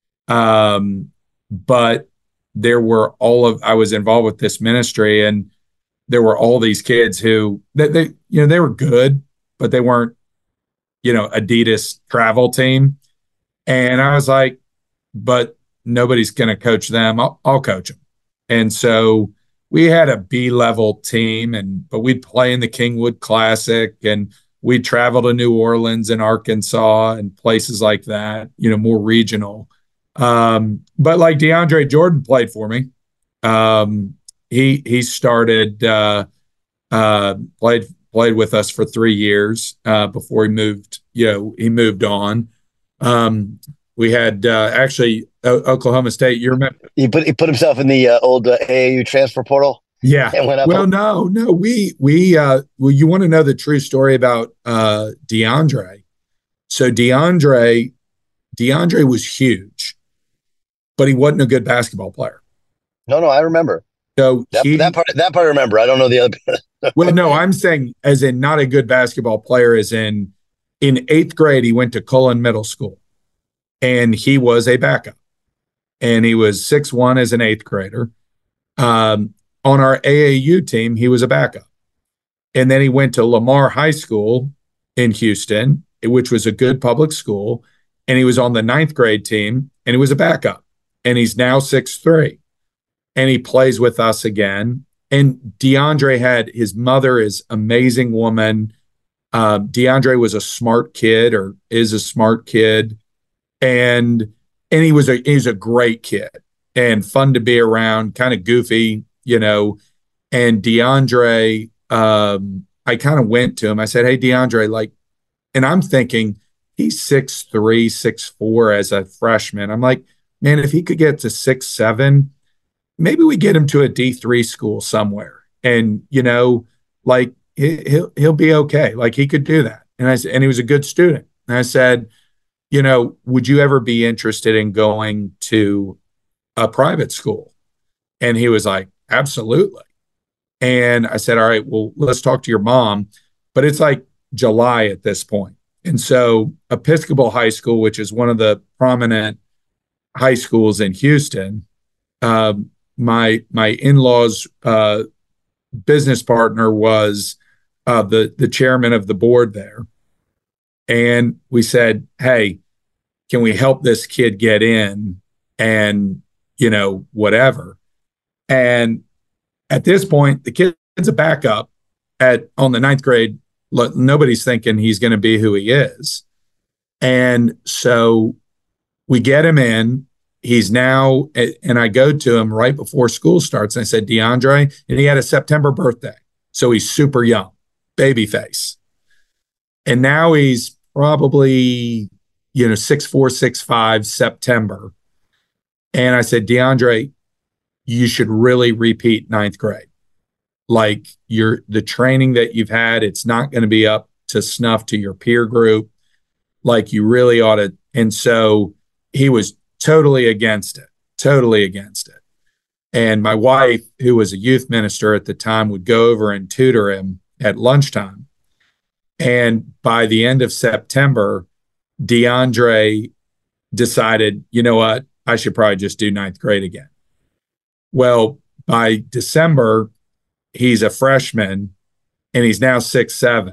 Um, but there were all of, I was involved with this ministry, and there were all these kids who, they, they you know, they were good, but they weren't, you know, Adidas travel team. And I was like, but nobody's going to coach them. I'll, I'll coach them. And so we had a B-level team, and but we'd play in the Kingwood Classic, and we'd travel to New Orleans and Arkansas and places like that, you know, more regional. Um, but like DeAndre Jordan played for me. Um, he he started uh, uh, played played with us for three years uh, before he moved. You know, he moved on. Um, we had uh, actually o- Oklahoma State. You remember? He put he put himself in the uh, old uh, A A U transfer portal. Yeah. And went up. Well, no, no. We we uh, well, you want to know the true story about uh, DeAndre? So DeAndre DeAndre was huge, but he wasn't a good basketball player. No, no, I remember. So that, he, that part that part I remember. I don't know the other. Well, no, I'm saying as in not a good basketball player, as in in eighth grade, he went to Cullen Middle School, and he was a backup, and he was six one as an eighth grader. Um, on our A A U team, he was a backup. And then he went to Lamar High School in Houston, which was a good public school, and he was on the ninth grade team, and he was a backup. And he's now six three, and he plays with us again. And DeAndre had, his mother is an amazing woman. Uh, DeAndre was a smart kid, or is a smart kid. And and he was a he's a great kid and fun to be around, kind of goofy, you know. And DeAndre, um, I kind of went to him. I said, hey, DeAndre, like, and I'm thinking he's six three, six four as a freshman. I'm like, man, if he could get to six seven, maybe we get him to a D three school somewhere. And, you know, like he, he'll he'll be okay. Like he could do that. And I said, and he was a good student. And I said, you know, would you ever be interested in going to a private school? And he was like, absolutely. And I said, all right, well, let's talk to your mom. But it's like July at this point. And so Episcopal High School, which is one of the prominent high schools in Houston, um, my my in-laws' uh, business partner was uh, the the chairman of the board there. And we said, hey, can we help this kid get in and, you know, whatever. And at this point, the kid's a backup at on the ninth grade. Nobody's thinking he's going to be who he is. And so we get him in. He's now, and I go to him right before school starts. And I said, DeAndre, and he had a September birthday. So he's super young, baby face. And now he's probably, you know, six four, six five, September. And I said, DeAndre, you should really repeat ninth grade. Like your the training that you've had, it's not going to be up to snuff to your peer group. Like you really ought to. And so he was totally against it, totally against it. And my wife, who was a youth minister at the time, would go over and tutor him at lunchtime. And by the end of September, DeAndre decided, you know what, I should probably just do ninth grade again. Well, by December, he's a freshman and he's now six seven.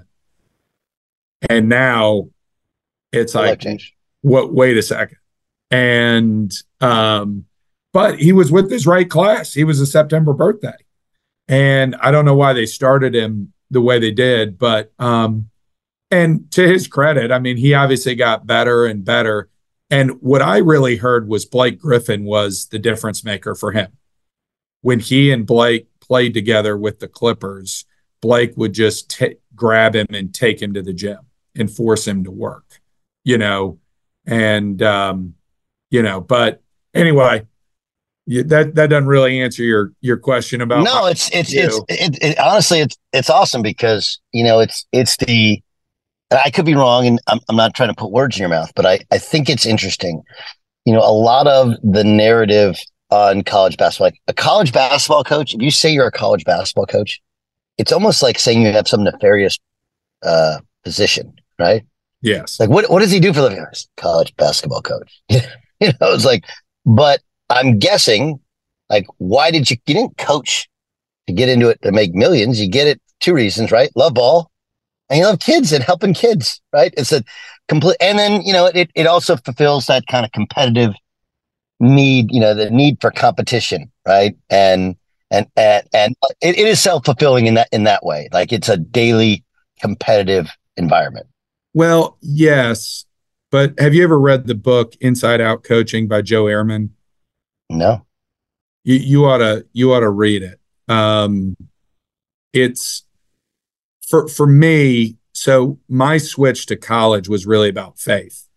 And now it's like, what, wait a second. And, um, but he was with his right class. He was a September birthday. And I don't know why they started him the way they did, but, um, and to his credit, I mean, he obviously got better and better. And what I really heard was Blake Griffin was the difference maker for him. When he and Blake played together with the Clippers, Blake would just t- grab him and take him to the gym and force him to work, you know, and, um, you know, but anyway, you, that, that doesn't really answer your, your question about. No, my, it's, it's, it's, it, it, honestly, it's, it's awesome because, you know, it's, it's the, I could be wrong and I'm, I'm not trying to put words in your mouth, but I, I think it's interesting. You know, a lot of the narrative on college basketball, like a college basketball coach, if you say you're a college basketball coach, it's almost like saying you have some nefarious uh, position, right? Yes. Like what, what does he do for a living? College basketball coach. You know, it's like, but I'm guessing, like, why did you, you didn't coach to get into it to make millions? You get it two reasons, right? Love ball. And you love kids and helping kids, right? It's a complete, and then, you know, it, it also fulfills that kind of competitive need, you know, the need for competition, right? And, and, and, and it, it is self-fulfilling in that, in that way. Like it's a daily competitive environment. Well, yes. But have you ever read the book Inside Out Coaching by Joe Ehrman? No. You, you ought to, you ought to read it. Um, it's, For for me, so my switch to college was really about faith.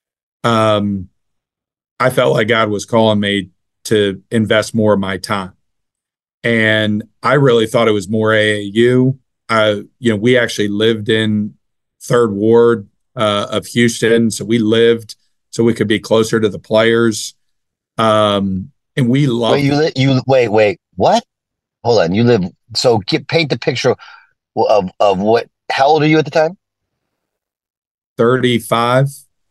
Um, I felt like God was calling me to invest more of my time. And I really thought it was more A A U. I, you know, we actually lived in Third Ward uh, of Houston. So we lived so we could be closer to the players. Um, and we loved Wait, you, li- you, wait, wait, what? Hold on. You live, so get, paint the picture of of what, how old are you at the time? thirty-five.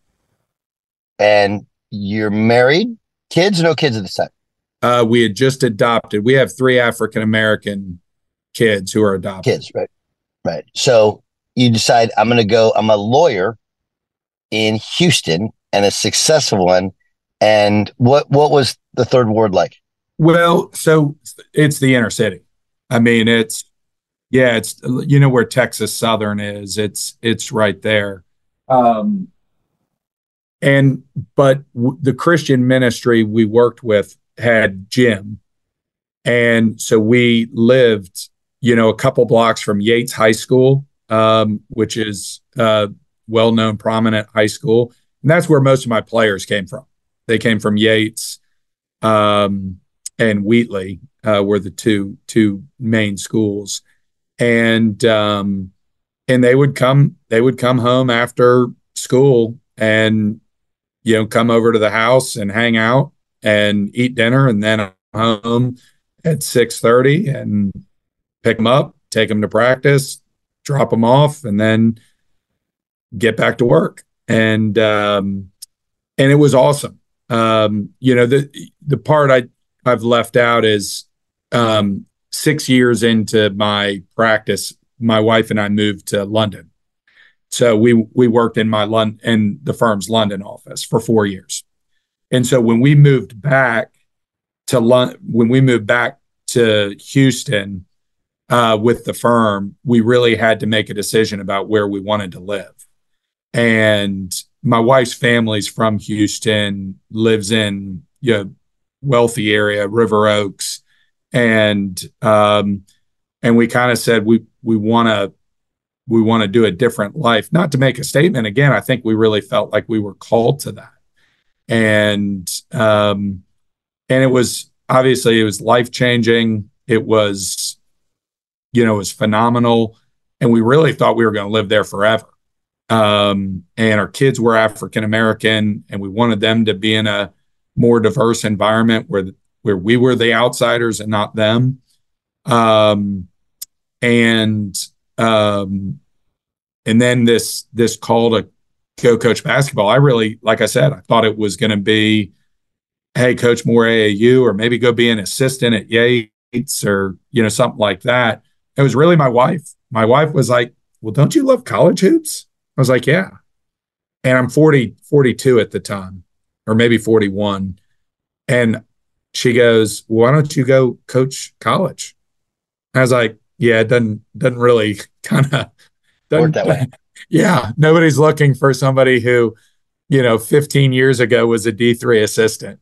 And you're married? Kids? No kids at the time? Uh, we had just adopted. We have three African-American kids who are adopted. Kids, right. Right. So you decide, I'm going to go, I'm a lawyer in Houston and a successful one. And what, what was the Third Ward like? Well, so it's the inner city. I mean, it's, yeah, it's, you know, where Texas Southern is, it's, it's right there. Um, and, but w- the Christian ministry we worked with had gym. And so we lived, you know, a couple blocks from Yates High School, um, which is a well-known, prominent high school. And that's where most of my players came from. They came from Yates, um, and Wheatley, uh, were the two, two main schools. And, um, and they would come, they would come home after school and, you know, come over to the house and hang out. and eat dinner, and then I'm home at six thirty and pick them up, take them to practice, drop them off, and then get back to work. And um, and it was awesome. Um, you know, the the part I I've left out is um, six years into my practice, my wife and I moved to London. So we we worked in my London in the firm's London office for four years. And so when we moved back to London, when we moved back to Houston uh, with the firm, we really had to make a decision about where we wanted to live. And my wife's family's from Houston, lives in, you know, wealthy area, River Oaks, and um, and we kind of said we we want to we want to do a different life. Not to make a statement again, I think we really felt like we were called to that, and um, and it was obviously it was life changing. It was, you know, it was phenomenal, and we really thought we were going to live there forever. Um, and our kids were African American, and we wanted them to be in a more diverse environment where where we were the outsiders and not them. Um, and um, and then this this call to go coach basketball. I really, like I said, I thought it was going to be, hey, coach more A A U, or maybe go be an assistant at Yates, or you know, something like that. It was really my wife. My wife was like, "Well, don't you love college hoops?" I was like, "Yeah." And I'm forty, forty-two at the time, or maybe forty-one. And she goes, "Why don't you go coach college?" I was like, "Yeah, it doesn't doesn't really kind of work that way." Yeah, nobody's looking for somebody who, you know, fifteen years ago was a D three assistant.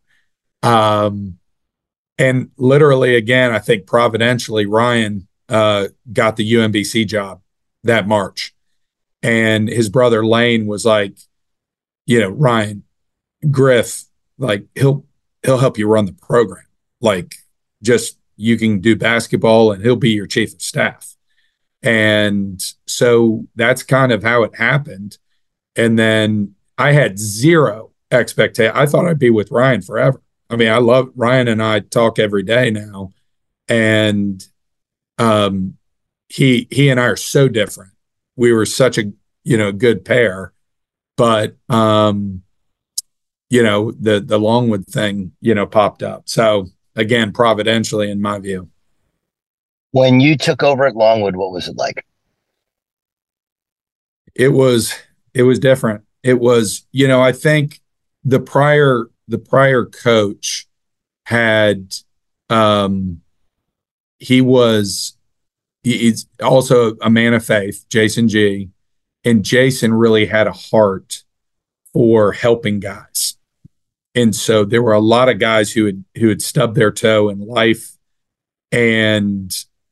Um, and literally, again, I think providentially, Ryan uh, got the U M B C job that March. And his brother Lane was like, you know, "Ryan, Griff, like he'll he'll help you run the program. Like, just you can do basketball and he'll be your chief of staff." And so that's kind of how it happened. And then I had zero expectation. I thought I'd be with Ryan forever. I mean, I love Ryan, and I talk every day now. And um, he he and I are so different. We were such a, you know, good pair, but, um, you know, the, the Longwood thing, you know, popped up. So again, providentially, in my view. When you took over at Longwood, what was it like? It was, it was different. It was, you know, I think the prior, the prior coach had, um, he was, he's also a man of faith, Jason G. And Jason really had a heart for helping guys. And so there were a lot of guys who had who had stubbed their toe in life. And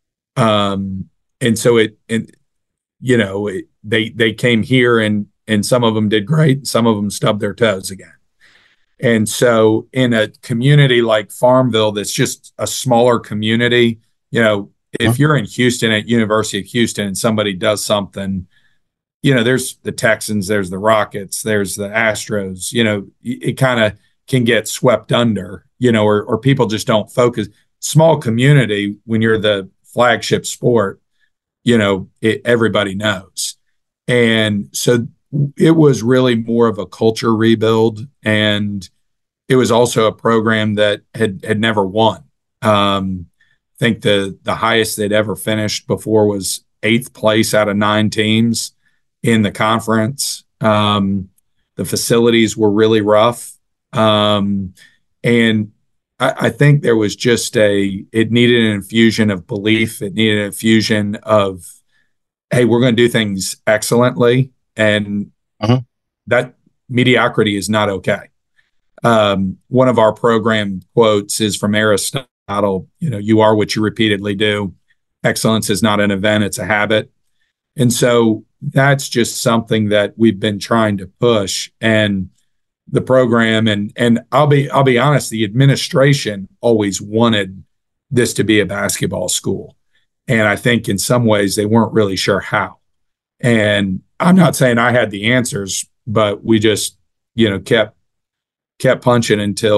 um and so it and you know it, they they came here, and and some of them did great, some of them stubbed their toes again. And so in a community like Farmville, that's just a smaller community, you know, if you're in Houston at University of Houston and somebody does something, you know, there's the Texans, there's the Rockets, there's the Astros, you know, it kind of can get swept under, you know, or, or people just don't focus. Small community, when you're the flagship sport, you know, it, everybody knows. And so it was really more of a culture rebuild. And it was also a program that had, had never won. Um, I think the the highest they'd ever finished before was eighth place out of nine teams in the conference. Um, the facilities were really rough. Um, and I, I think there was just a, it needed an infusion of belief. It needed an infusion of, hey, we're going to do things excellently. And uh-huh. that mediocrity is not okay. Um, one of our program quotes is from Aristotle. You know, you are what you repeatedly do. Excellence is not an event, it's a habit. And so that's just something that we've been trying to push. And the program, and and I'll be I'll be honest, the administration always wanted this to be a basketball school. And I think in some ways they weren't really sure how. And I'm not saying I had the answers, but we just, you know, kept kept punching until,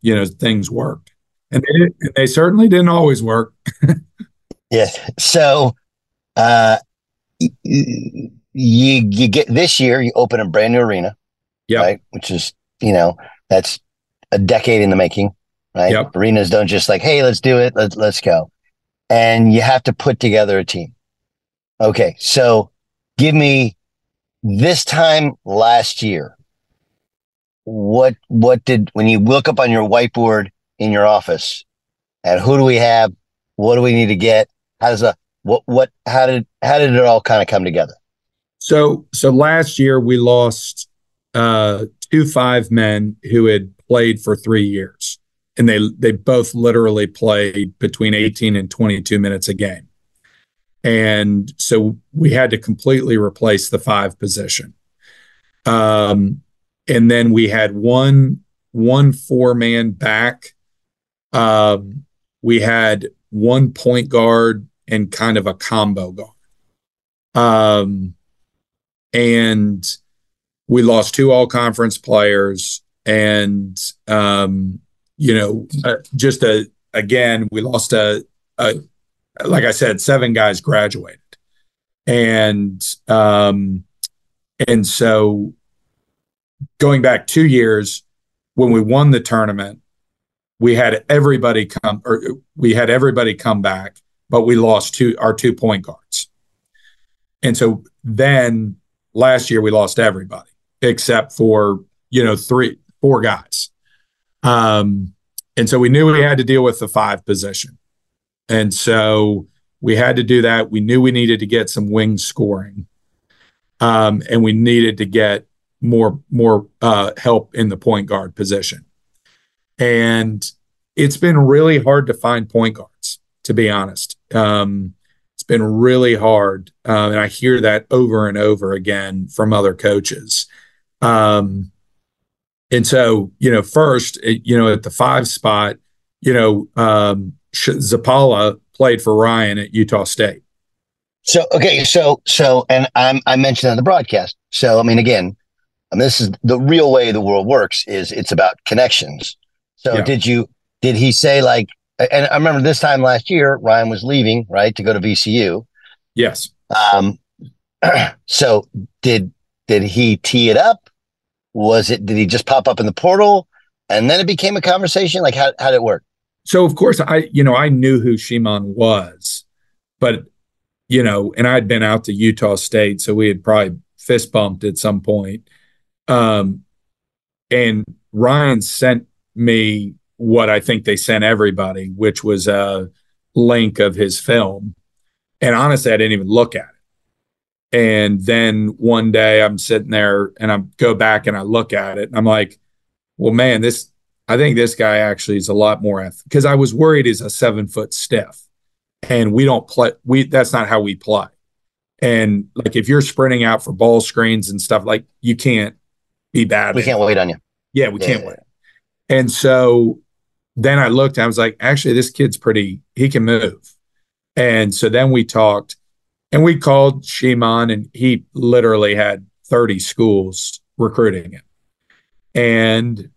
you know, things worked. And they, did, and they certainly didn't always work. Yes. So, uh, you, you get this year, you open a brand new arena, yep. right? Which is, you know, that's a decade in the making, right? Yep. Arenas don't just like, hey, let's do it. Let's, let's go. And you have to put together a team. Okay. So give me this time last year. What, what did, when you look up on your whiteboard in your office and who do we have? What do we need to get? How does a, what, what, how did, how did it all kind of come together? So, so last year we lost, uh, two five men who had played for three years and they, they both literally played between eighteen and twenty-two minutes a game. And so we had to completely replace the five position. Um, and then we had one, one four man back. Um, we had one point guard and kind of a combo guard. Um, and we lost two all conference players and, um, you know, uh, just a, again, we lost a, a, like I said, seven guys graduated. And, um, and so going back two years when we won the tournament, we had everybody come, or we had everybody come back, but we lost two, our two point guards. And so then last year we lost everybody except for, you know, three, four guys. Um, and so we knew we had to deal with the five position. And so we had to do that. We knew we needed to get some wing scoring. Um, and we needed to get more, more uh, help in the point guard position. And it's been really hard to find point guards, to be honest. Um, it's been really hard. Um, and I hear that over and over again from other coaches. Um, and so, you know, first, it, you know, at the five spot, you know, um, Zapala played for Ryan at Utah State. So, okay. So, so, and I'm, I mentioned on the broadcast. So, I mean, again, I mean, this is the real way the world works is it's about connections. So yeah. did you, did he say like, and I remember this time last year, Ryan was leaving, right, to go to V C U. Yes. Um, so did, did he tee it up? Was it, did he just pop up in the portal and then it became a conversation? Like how, how did it work? So of course I, you know, I knew who Shimon was, but you know, and I'd been out to Utah State, so we had probably fist bumped at some point. Um, and Ryan sent me what I think they sent everybody, which was a link of his film. And honestly, I didn't even look at it. And then one day I'm sitting there and I go back and I look at it and I'm like, well, man, this, I think this guy actually is a lot more, because I was worried he's a seven foot stiff and we don't play. We, that's not how we play. And like, if you're sprinting out for ball screens and stuff, like you can't be bad. We can't wait on you. Yeah, we yeah, can't yeah. wait. And so then I looked and I was like, actually, this kid's pretty, he can move. And so then we talked and we called Shimon and he literally had thirty schools recruiting him. And,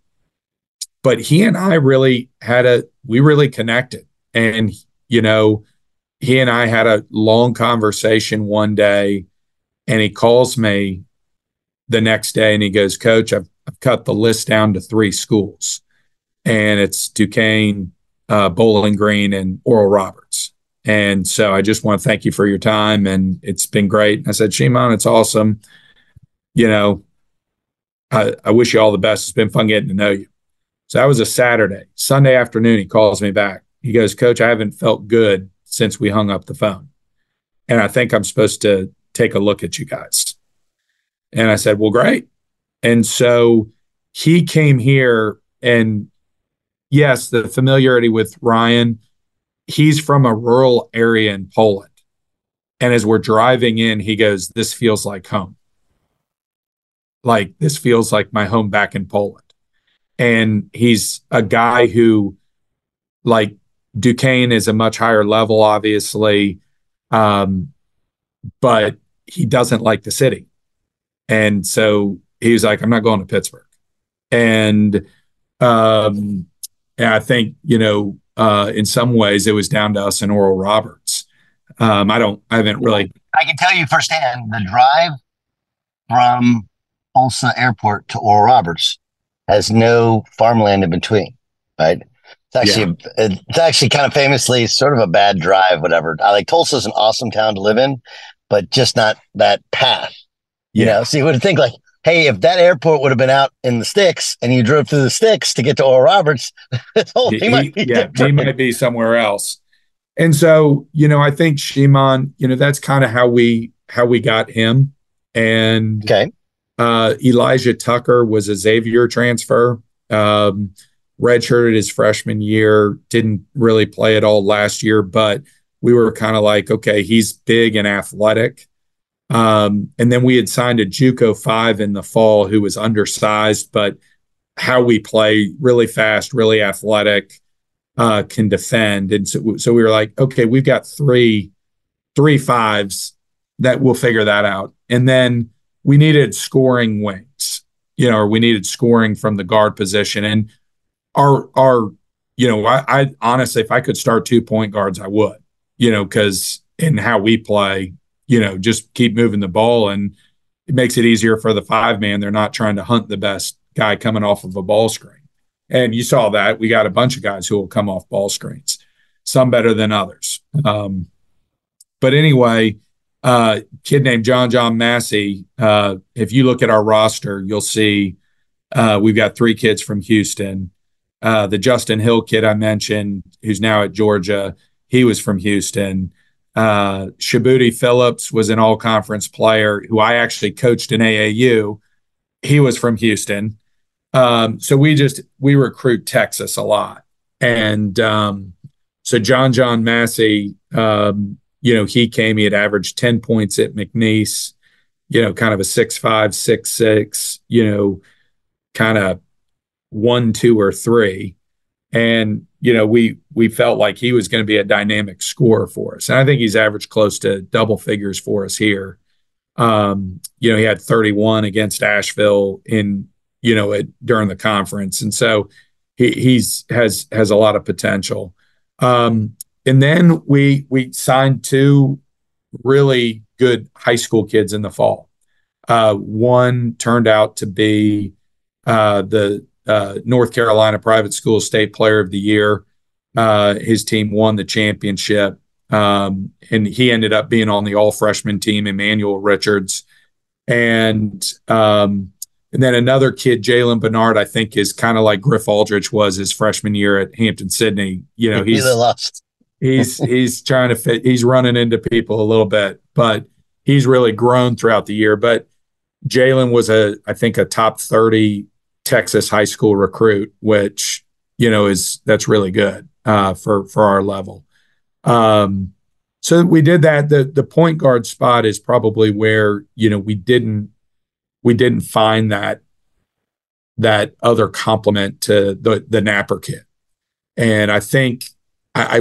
but he and I really had a, we really connected. And, you know, he and I had a long conversation one day and he calls me the next day and he goes, Coach, I've, I've cut the list down to three schools and it's Duquesne, uh, Bowling Green and Oral Roberts. And so I just want to thank you for your time. And it's been great. And I said, Shimon, it's awesome. You know, I, I wish you all the best. It's been fun getting to know you. So that was a Saturday. Sunday afternoon, he calls me back. He goes, Coach, I haven't felt good since we hung up the phone. And I think I'm supposed to take a look at you guys. And I said, well, great. And so he came here and yes, the familiarity with Ryan, he's from a rural area in Poland. And as we're driving in, he goes, this feels like home. Like this feels like my home back in Poland. And he's a guy who, like, Duquesne is a much higher level, obviously, um, but he doesn't like the city. And so he was like, I'm not going to Pittsburgh. And um, and I think, you know, uh, in some ways it was down to us and Oral Roberts. Um, I don't, I haven't really. I can tell you firsthand the drive from Tulsa Airport to Oral Roberts has no farmland in between, right? It's actually, yeah. it's actually kind of famously sort of a bad drive, whatever. I like Tulsa's an awesome town to live in, but just not that path, you yeah. know? So you would think like, hey, if that airport would have been out in the sticks and you drove through the sticks to get to Oral Roberts, this whole thing he, might be yeah, different. He might be somewhere else. And so, you know, I think Shimon, you know, that's kind of how we, how we got him. And okay. uh, Elijah Tucker was a Xavier transfer. Um, redshirted his freshman year, didn't really play at all last year, but we were kind of like, okay, he's big and athletic. Um, and then we had signed a JUCO five in the fall who was undersized, but how we play, really fast, really athletic, uh, can defend. And so, so we were like, okay, we've got three, three fives that we'll figure that out. And then we needed scoring wings, you know, or we needed scoring from the guard position. And Our, our, you know, I, I honestly, if I could start two point guards, I would, you know, because in how we play, you know, just keep moving the ball and it makes it easier for the five man. They're not trying to hunt the best guy coming off of a ball screen. And you saw that we got a bunch of guys who will come off ball screens, some better than others. Um, but anyway, uh, kid named John John Massey, uh, if you look at our roster, you'll see uh, we've got three kids from Houston. Uh, the Justin Hill kid I mentioned, who's now at Georgia, he was from Houston. Uh, Shabuti Phillips was an all-conference player who I actually coached in A A U. He was from Houston. Um, so we just, we recruit Texas a lot. And um, so John John Massey, um, you know, he came, he had averaged ten points at McNeese, you know, kind of a six five, six six, you know, kind of one, two, or three. And, you know, we we felt like he was going to be a dynamic scorer for us. And I think he's averaged close to double figures for us here. Um, you know, he had thirty-one against Asheville in, you know, it, during the conference. And so he he's has has a lot of potential. Um, and then we we signed two really good high school kids in the fall. Uh, one turned out to be uh, the Uh, North Carolina Private School State Player of the Year. Uh, his team won the championship, um, and he ended up being on the all-freshman team, Emmanuel Richards. And um, and then another kid, Jalen Bernard, I think is kind of like Griff Aldrich was his freshman year at Hampton-Sydney. You know, he's lost. he's he's trying to fit. He's running into people a little bit, but he's really grown throughout the year. But Jalen was a, I think, a top thirty Texas high school recruit, which, you know, is that's really good uh, for for our level. Um, so we did that. The the point guard spot is probably where, you know, we didn't we didn't find that that other complement to the the Napper kid. And I think I, I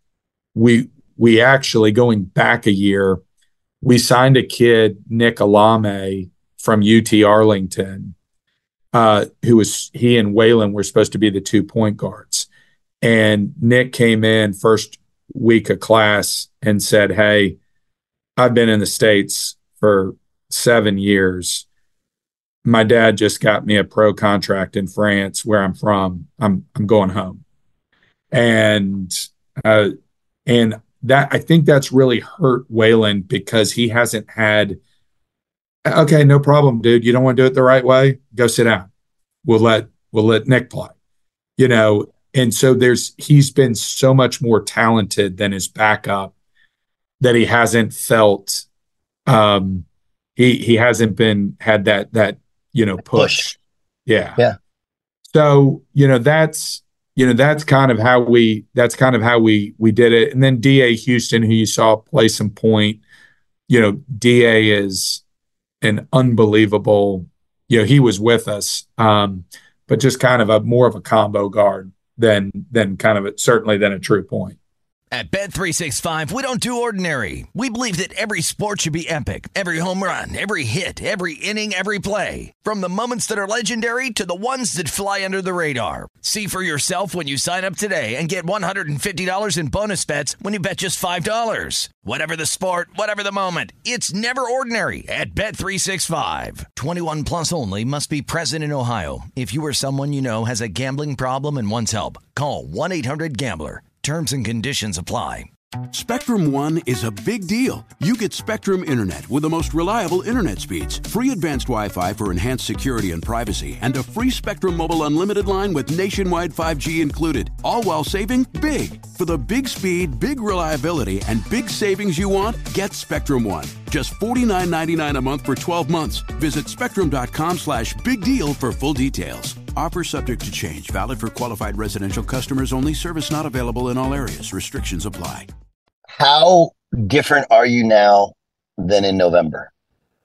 we we actually, going back a year, we signed a kid, Nick Alame, from U T Arlington. Uh, who was he and Waylon were supposed to be the two point guards. And Nick came in first week of class and said, "Hey, I've been in the States for seven years. My dad just got me a pro contract in France where I'm from. I'm I'm going home." And uh, and that I think that's really hurt Waylon because he hasn't had, okay, no problem, dude. You don't want to do it the right way? Go sit down. We'll let we'll let Nick play. You know, and so there's he's been so much more talented than his backup that he hasn't felt um he he hasn't been had that that you know push. push. Yeah. Yeah. So, you know, that's you know, that's kind of how we that's kind of how we we did it. And then D A Houston, who you saw play some point, you know, D A is an unbelievable, you know, he was with us, um, but just kind of a more of a combo guard than than kind of a, certainly than a true point. At Bet three sixty-five, we don't do ordinary. We believe that every sport should be epic. Every home run, every hit, every inning, every play. From the moments that are legendary to the ones that fly under the radar. See for yourself when you sign up today and get one hundred fifty dollars in bonus bets when you bet just five dollars. Whatever the sport, whatever the moment, it's never ordinary at Bet three sixty-five. twenty-one plus only. Must be present in Ohio. If you or someone you know has a gambling problem and wants help, call one eight hundred gambler. Terms and conditions apply. Spectrum One is a big deal. You get Spectrum Internet with the most reliable internet speeds, free advanced Wi-Fi for enhanced security and privacy, and a free Spectrum Mobile Unlimited line with nationwide five G included, all while saving big. For the big speed, big reliability, and big savings you want, get Spectrum One. Just forty-nine ninety-nine a month for twelve months. Visit spectrum.com slash big deal for full details. Offer subject to change. Valid for qualified residential customers only. Service not available in all areas. Restrictions apply. How different are you now than in November?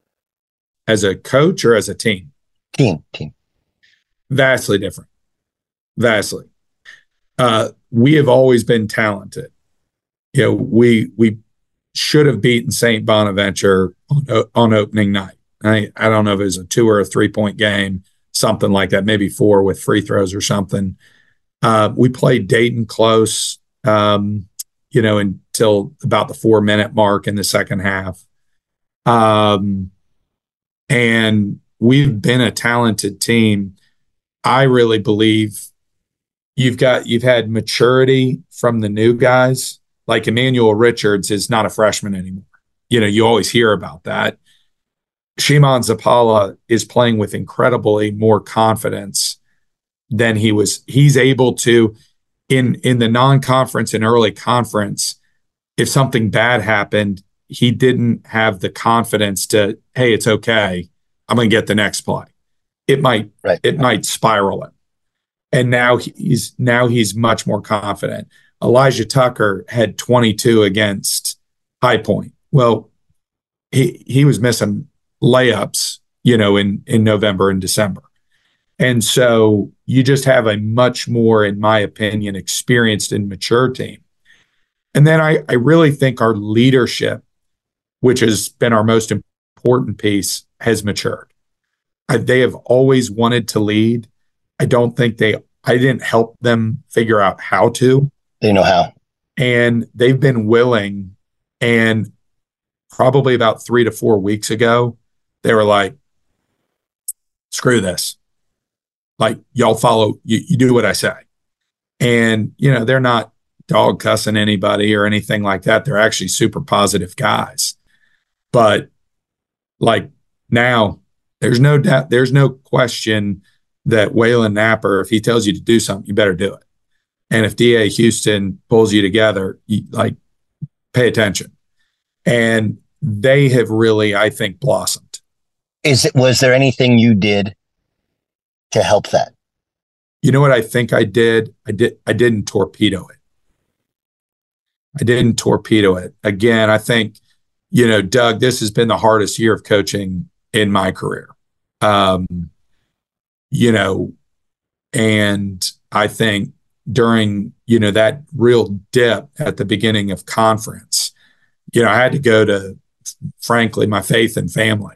As a coach or as a team? Team, team. Vastly different. Vastly. Uh, we have always been talented. You know, we we should have beaten Saint Bonaventure on, on opening night. I, I don't know if it was a two or a three-point game, something like that, maybe four with free throws or something. Uh, we played Dayton close, um, you know, until about the four-minute mark in the second half. Um, and we've been a talented team. I really believe you've got you've had maturity from the new guys. Like Emmanuel Richards is not a freshman anymore. You know, you always hear about that. Shimon Zapala is playing with incredibly more confidence than he was. He's able to, in in the non-conference and early conference, if something bad happened, he didn't have the confidence to, hey, it's okay, I'm going to get the next play. It might right. it might spiral him. And now he's now he's much more confident. Elijah Tucker had twenty-two against High Point. Well, he he was missing layups, you know, in in November and December. And so you just have a much more, in my opinion, experienced and mature team. And then I, I really think our leadership, which has been our most important piece, has matured. I, they have always wanted to lead. I don't think they, I didn't help them figure out how to. They know how. And they've been willing. And probably about three to four weeks ago, they were like, screw this. Like, y'all follow, you, you do what I say. And, you know, they're not dog cussing anybody or anything like that. They're actually super positive guys. But like now, there's no doubt, there's no question that Waylon Napper, if he tells you to do something, you better do it. And if D A Houston pulls you together, you, like, pay attention. And they have really, I think, blossomed. Is it, was there anything you did to help that? You know what I think I did? I did. I didn't torpedo it. I didn't torpedo it. Again, I think, you know, Doug, this has been the hardest year of coaching in my career. Um, you know, and I think during, you know, that real dip at the beginning of conference, you know, I had to go to, frankly, my faith and family.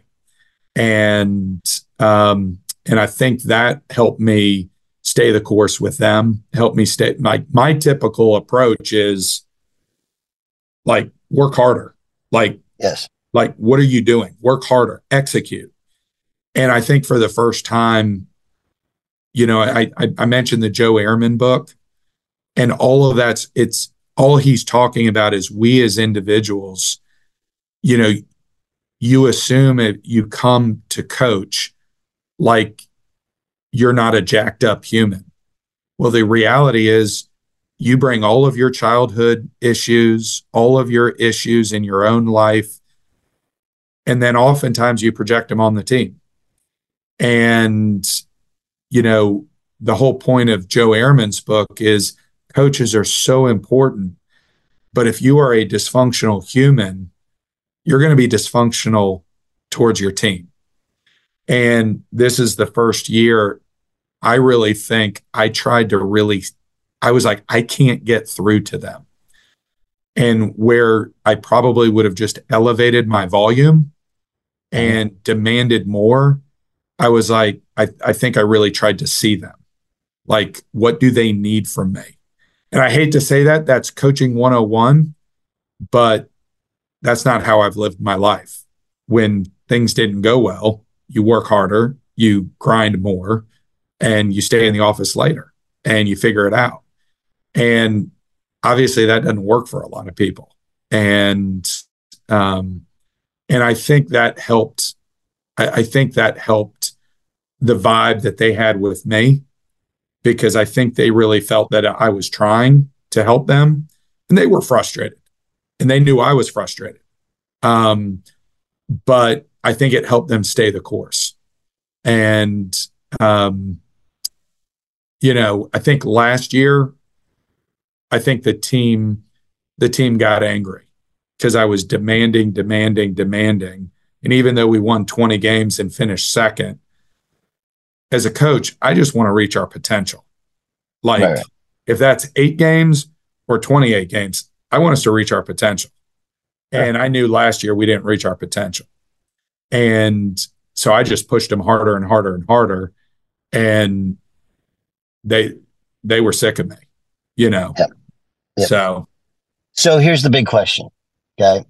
And, um, and I think that helped me stay the course with them, helped me stay. My, my typical approach is like, work harder. Like, yes. Like, what are you doing? Work harder, execute. And I think for the first time, you know, I, I, I mentioned the Joe Ehrman book, and all of that's, it's all he's talking about is we as individuals, you know, you assume if you come to coach like you're not a jacked up human. Well, the reality is you bring all of your childhood issues, all of your issues in your own life, and then oftentimes you project them on the team. And, you know, the whole point of Joe Ehrman's book is coaches are so important, but if you are a dysfunctional human, you're going to be dysfunctional towards your team. And this is the first year I really think I tried to really, I was like, I can't get through to them. And where I probably would have just elevated my volume and mm-hmm. demanded more, I was like, I, I think I really tried to see them. Like, what do they need from me? And I hate to say that, that's coaching one oh one, but that's not how I've lived my life. When things didn't go well, you work harder, you grind more, and you stay in the office later and you figure it out. And obviously that doesn't work for a lot of people. And, um, and I think that helped. I, I think that helped the vibe that they had with me, because I think they really felt that I was trying to help them, and they were frustrated and they knew I was frustrated. Um, but I think it helped them stay the course. And, um, you know, I think last year, I think the team, the team got angry because I was demanding, demanding, demanding. And even though we won twenty games and finished second, as a coach, I just want to reach our potential. Like, right. If that's eight games or twenty-eight games, I want us to reach our potential. Right. And I knew last year we didn't reach our potential. And so I just pushed them harder and harder and harder. And they they were sick of me, you know. Yep. Yep. So so here's the big question, okay?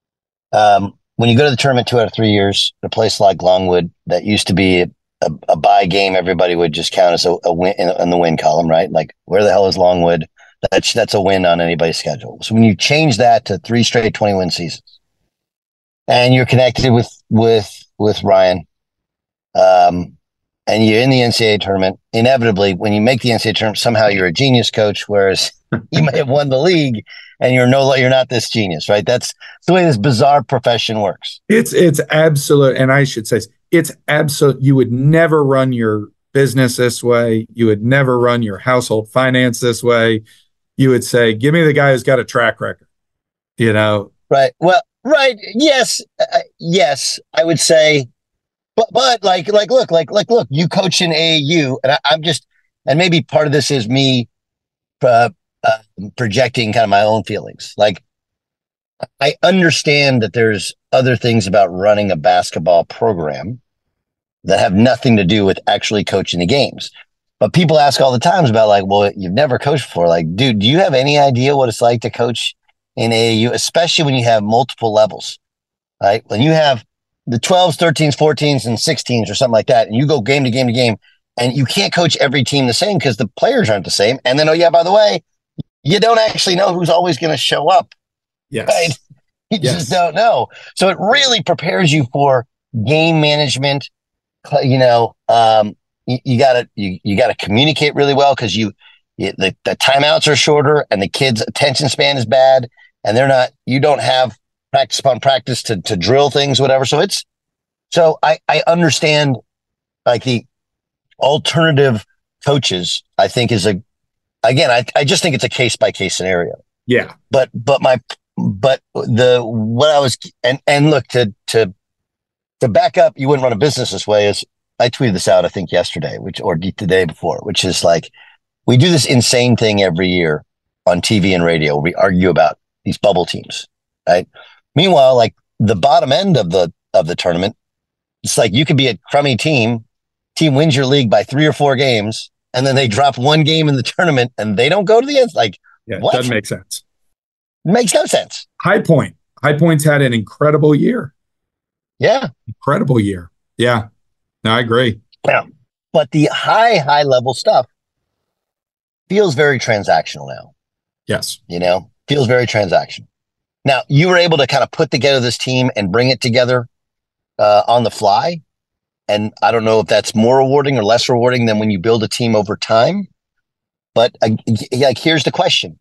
Um, when you go to the tournament two out of three years, a place like Longwood that used to be a, a, a bye game, everybody would just count as a, a win in, in the win column, right? Like, where the hell is Longwood? That's that's a win on anybody's schedule. So when you change that to three straight twenty-win seasons, and you're connected with with with Ryan, um, and you're in the N C double A tournament, inevitably, when you make the N C double A tournament, somehow you're a genius coach, whereas you may have won the league and you're no, you're not this genius, right? That's the way this bizarre profession works. It's it's absolute, and I should say it's absolute. You would never run your business this way. You would never run your household finance this way. You would say, "Give me the guy who's got a track record." You know, right? Well, right? Yes, uh, yes. I would say. But, but like, like, look, like, like, look, you coach in A A U, and I, I'm just, and maybe part of this is me uh, uh, projecting kind of my own feelings. Like, I understand that there's other things about running a basketball program that have nothing to do with actually coaching the games. But people ask all the times about, like, well, you've never coached before. Like, dude, do you have any idea what it's like to coach in A A U, especially when you have multiple levels, right? When you have the twelves, thirteens, fourteens, and sixteens or something like that, and you go game to game to game, and you can't coach every team the same because the players aren't the same. And then, oh yeah, by the way, you don't actually know who's always going to show up. Yes. Right? You yes. just don't know. So it really prepares you for game management. You know, um, you, you gotta, you, you gotta communicate really well, because you, you the, the timeouts are shorter and the kids' attention span is bad, and they're not, you don't have practice upon practice to, to drill things, whatever. So it's, so I, I understand, like, the alternative coaches, I think is a, again, I, I just think it's a case by case scenario. Yeah. But, but my, but the, what I was, and, and look, to, to, to back up, you wouldn't run a business this way, is I tweeted this out, I think yesterday, which, or the day before, which is like, we do this insane thing every year on T V and radio where we argue about these bubble teams, right? Meanwhile, like, the bottom end of the of the tournament, it's like you could be a crummy team, team wins your league by three or four games, and then they drop one game in the tournament and they don't go to the end. Like, yeah, it what? Doesn't make sense. It makes no sense. High Point. High Point's had an incredible year. Yeah. Incredible year. Yeah. No, I agree. Yeah. But the high, high level stuff feels very transactional now. Yes. You know, feels very transactional. Now, you were able to kind of put together this team and bring it together uh, on the fly. And I don't know if that's more rewarding or less rewarding than when you build a team over time. But uh, like, here's the question.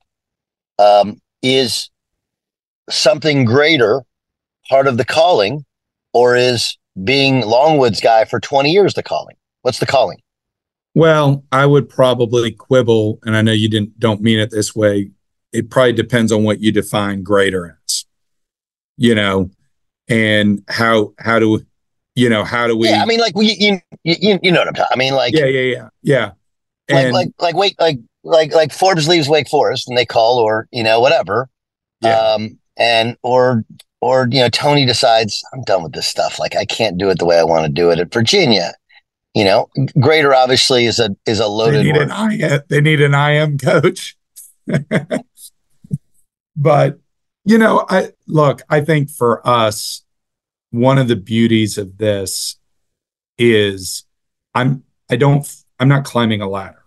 Um, is something greater part of the calling, or is being Longwood's guy for twenty years the calling? What's the calling? Well, I would probably quibble, and I know you didn't don't mean it this way. It probably depends on what you define greater as, you know, and how how do you know how do we? Yeah, I mean, like we, you, you, you know what I'm talking. I mean, like yeah, yeah, yeah, yeah. Like, and, like, like, wait, like, like, like Forbes leaves Wake Forest and they call, or you know, whatever, Yeah. Um, and, or, or, you know, Tony decides I'm done with this stuff. Like I can't do it the way I want to do it at Virginia. You know, Grader obviously is a, is a They loaded need word. an I M, they need an I M coach. But, you know, I look, I think for us, one of the beauties of this is I'm, I don't, I'm not climbing a ladder.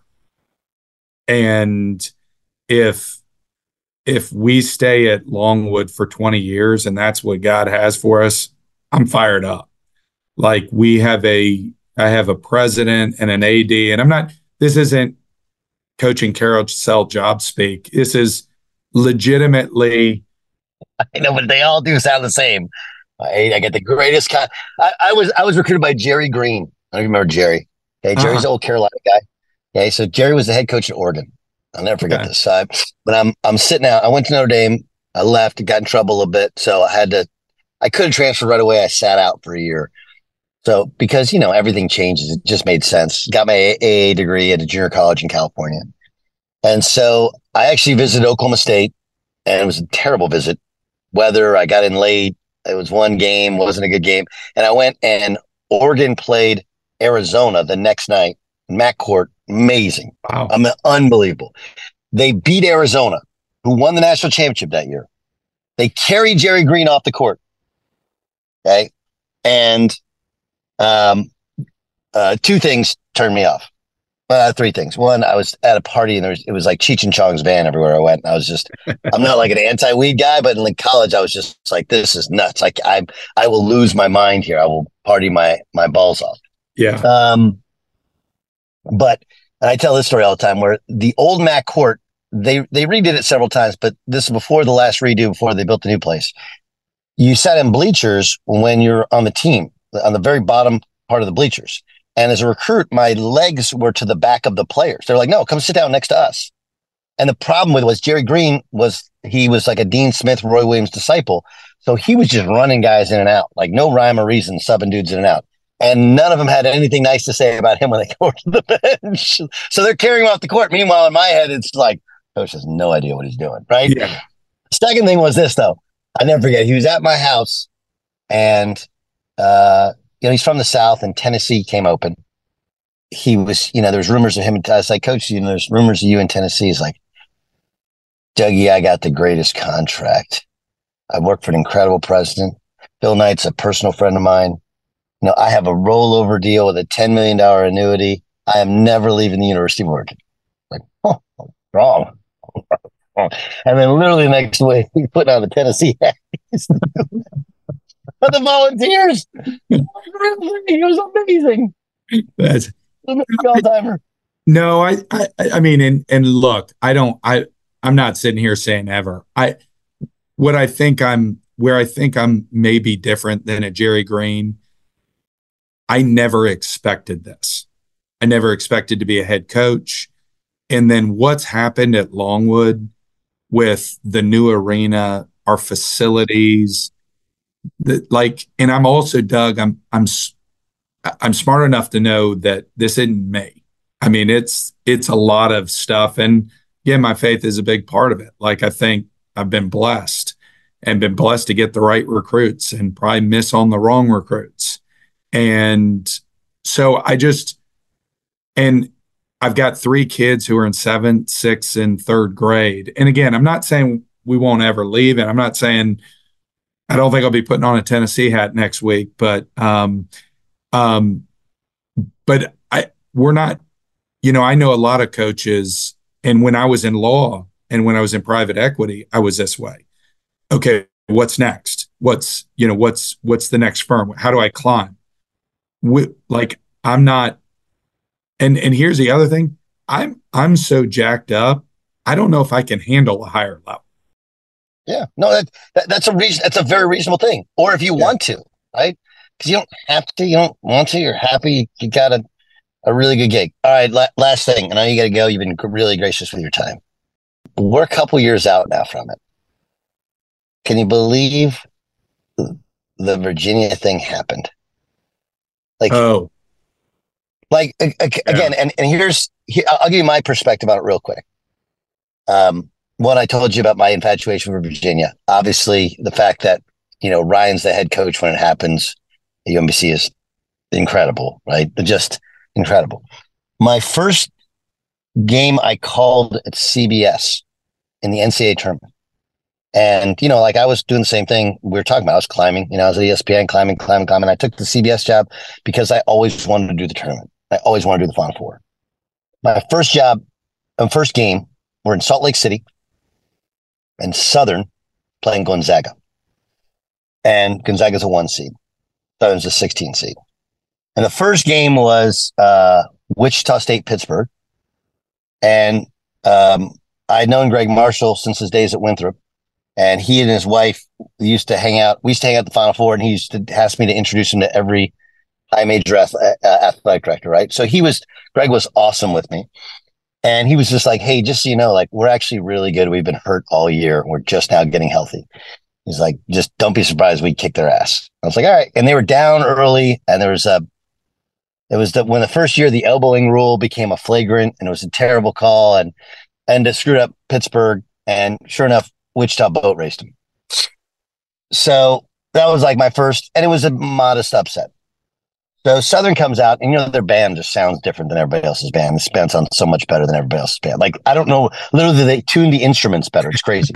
And if, if we stay at Longwood for twenty years and that's what God has for us, I'm fired up. Like we have a, I have a president and an A D, and I'm not, this isn't coaching carousel job speak. This is legitimately. I know, but they all do sound the same. I, I get the greatest kind. I, I was I was recruited by Jerry Green. I don't remember Jerry. Okay, Jerry's Uh-huh. the old Carolina guy. Okay, so Jerry was the head coach at Oregon. I'll never forget Okay. this. So I, but I'm I'm sitting out. I went to Notre Dame. I left. Got in trouble a bit, so I had to. I could have transferred right away. I sat out for a year. So because you know everything changes, it just made sense. Got my A A degree at a junior college in California, and so I actually visited Oklahoma State, and it was a terrible visit. Weather, I got in late. It was one game, wasn't a good game. And I went and Oregon played Arizona the next night. Matt Court, amazing. Wow. I mean, unbelievable. They beat Arizona, who won the national championship that year. They carried Jerry Green off the court. Okay. And um, uh, two things turned me off. Uh, three things. One, I was at a party and there was, it was like Cheech and Chong's van everywhere I went. I was just, I'm not like an anti-weed guy, but in like college, I was just like, this is nuts. Like I, I will lose my mind here. I will party my, my balls off. Yeah. Um, but, and I tell this story all the time where the old Matt Court, they, they redid it several times, but this is before the last redo, before they built the new place. You sat in bleachers when you're on the team, on the very bottom part of the bleachers. And as a recruit, my legs were to the back of the players. They're like, no, come sit down next to us. And the problem with it was Jerry Green was, he was like a Dean Smith, Roy Williams disciple. So he was just running guys in and out, like no rhyme or reason, subbing dudes in and out. And none of them had anything nice to say about him when they go to the bench. So they're carrying him off the court. Meanwhile, in my head, it's like, coach has no idea what he's doing, right? Yeah. Second thing was this, though. I never forget. He was at my house and, uh, you know, he's from the South and Tennessee came open. He was, you know, there's rumors of him. I was like, coach, you know, there's rumors of you in Tennessee. He's like, Dougie, I got the greatest contract. I work for an incredible president. Bill Knight's a personal friend of mine. You know, I have a rollover deal with a ten million dollars annuity. I am never leaving the University of Oregon. Like, oh, wrong. And then literally the next week, he put on the Tennessee hat. For the Volunteers. He was amazing. That's all-timer. no, I, I, I mean, and, and look, I don't, I, I'm not sitting here saying ever. I, what I think I'm, where I think I'm maybe different than a Jerry Green. I never expected this. I never expected to be a head coach. And then what's happened at Longwood with the new arena, our facilities, that like, and I'm also, Doug, I'm, I'm, I'm smart enough to know that this isn't me. I mean, it's, it's a lot of stuff. And yeah, my faith is a big part of it. Like, I think I've been blessed and been blessed to get the right recruits and probably miss on the wrong recruits. And so I just, and I've got three kids who are in seventh, sixth, and third grade. And again, I'm not saying we won't ever leave. And I'm not saying, I don't think I'll be putting on a Tennessee hat next week, but, um, um, but I, we're not, you know, I know a lot of coaches, and when I was in law and when I was in private equity, I was this way. Okay, what's next? What's, you know, what's, what's the next firm? How do I climb? We, like, I'm not, and, and here's the other thing. I'm, I'm so jacked up. I don't know if I can handle a higher level. Yeah, no, that, that that's a reason. That's a very reasonable thing. Or if you Yeah. want to, right? Because you don't have to. You don't want to. You're happy. You got a, a really good gig. All right, la- last thing. I know you got to go. You've been really gracious with your time. We're a couple years out now from it. Can you believe the Virginia thing happened? Like, Oh, like a- a- again, and and here's here, I'll give you my perspective on it real quick. Um, What I told you about my infatuation for Virginia. Obviously, the fact that, you know, Ryan's the head coach when it happens at U M B C is incredible, right? Just incredible. My first game I called at C B S in the N C double A tournament. And, you know, like I was doing the same thing we were talking about. I was climbing, you know, I was at E S P N, climbing, climbing, climbing. I took the C B S job because I always wanted to do the tournament. I always wanted to do the Final Four. My first job, my first game, we're in Salt Lake City and Southern playing Gonzaga. And Gonzaga's a one seed. Southern's a sixteen seed. And the first game was uh, Wichita State, Pittsburgh. And um, I'd known Greg Marshall since his days at Winthrop. And he and his wife used to hang out. We used to hang out at the Final Four, and he used to ask me to introduce him to every high major ath- uh, athletic director, right? So he was, Greg was awesome with me. And he was just like, hey, just so you know, like, we're actually really good. We've been hurt all year. We're just now getting healthy. He's like, just don't be surprised we kick their ass. I was like, all right. And they were down early, and there was a, it was the, when the first year the elbowing rule became a flagrant, and it was a terrible call, and, and it screwed up Pittsburgh. And sure enough, Wichita boat raced him. So that was like my first, and it was a modest upset. So Southern comes out, and you know, their band just sounds different than everybody else's band. This band sounds so much better than everybody else's band. Like, I don't know, literally they tune the instruments better. It's crazy.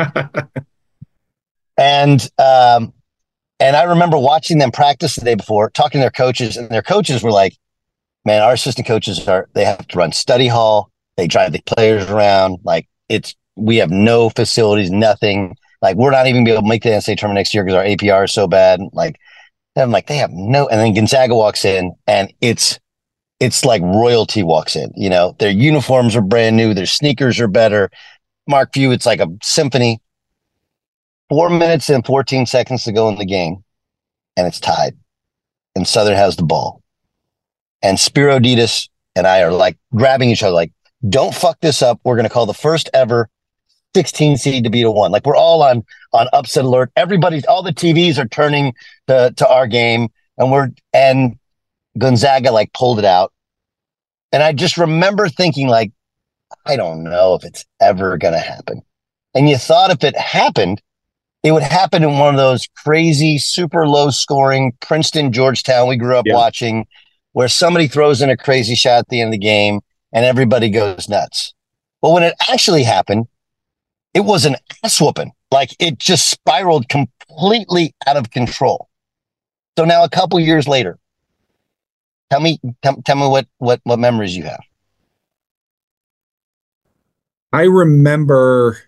and, um, and I remember watching them practice the day before, talking to their coaches, and their coaches were like, man, our assistant coaches are, they have to run study hall. They drive the players around. Like, it's, we have no facilities, nothing. Like, we're not even gonna be able to make the N C double A tournament next year because our A P R is so bad. Like, I'm like, they have no. And then Gonzaga walks in, and it's it's like royalty walks in. You know, their uniforms are brand new, their sneakers are better. Mark Few, it's like a symphony. Four minutes and fourteen seconds to go in the game, and it's tied. And Southern has the ball, and Spiro Ditas and I are like grabbing each other, like, don't fuck this up. We're gonna call the first ever sixteen seed to beat a one. Like, we're all on on upset alert. Everybody's, all the T Vs are turning to, to our game, and we're and Gonzaga like pulled it out. And I just remember thinking, like, I don't know if it's ever gonna happen. And you thought if it happened, it would happen in one of those crazy, super low scoring Princeton, Georgetown we grew up yeah. watching, where somebody throws in a crazy shot at the end of the game and everybody goes nuts. But when it actually happened, it was an ass whooping. Like, it just spiraled completely out of control. So now, a couple years later, tell me, tell, tell me what, what, what memories you have. I remember,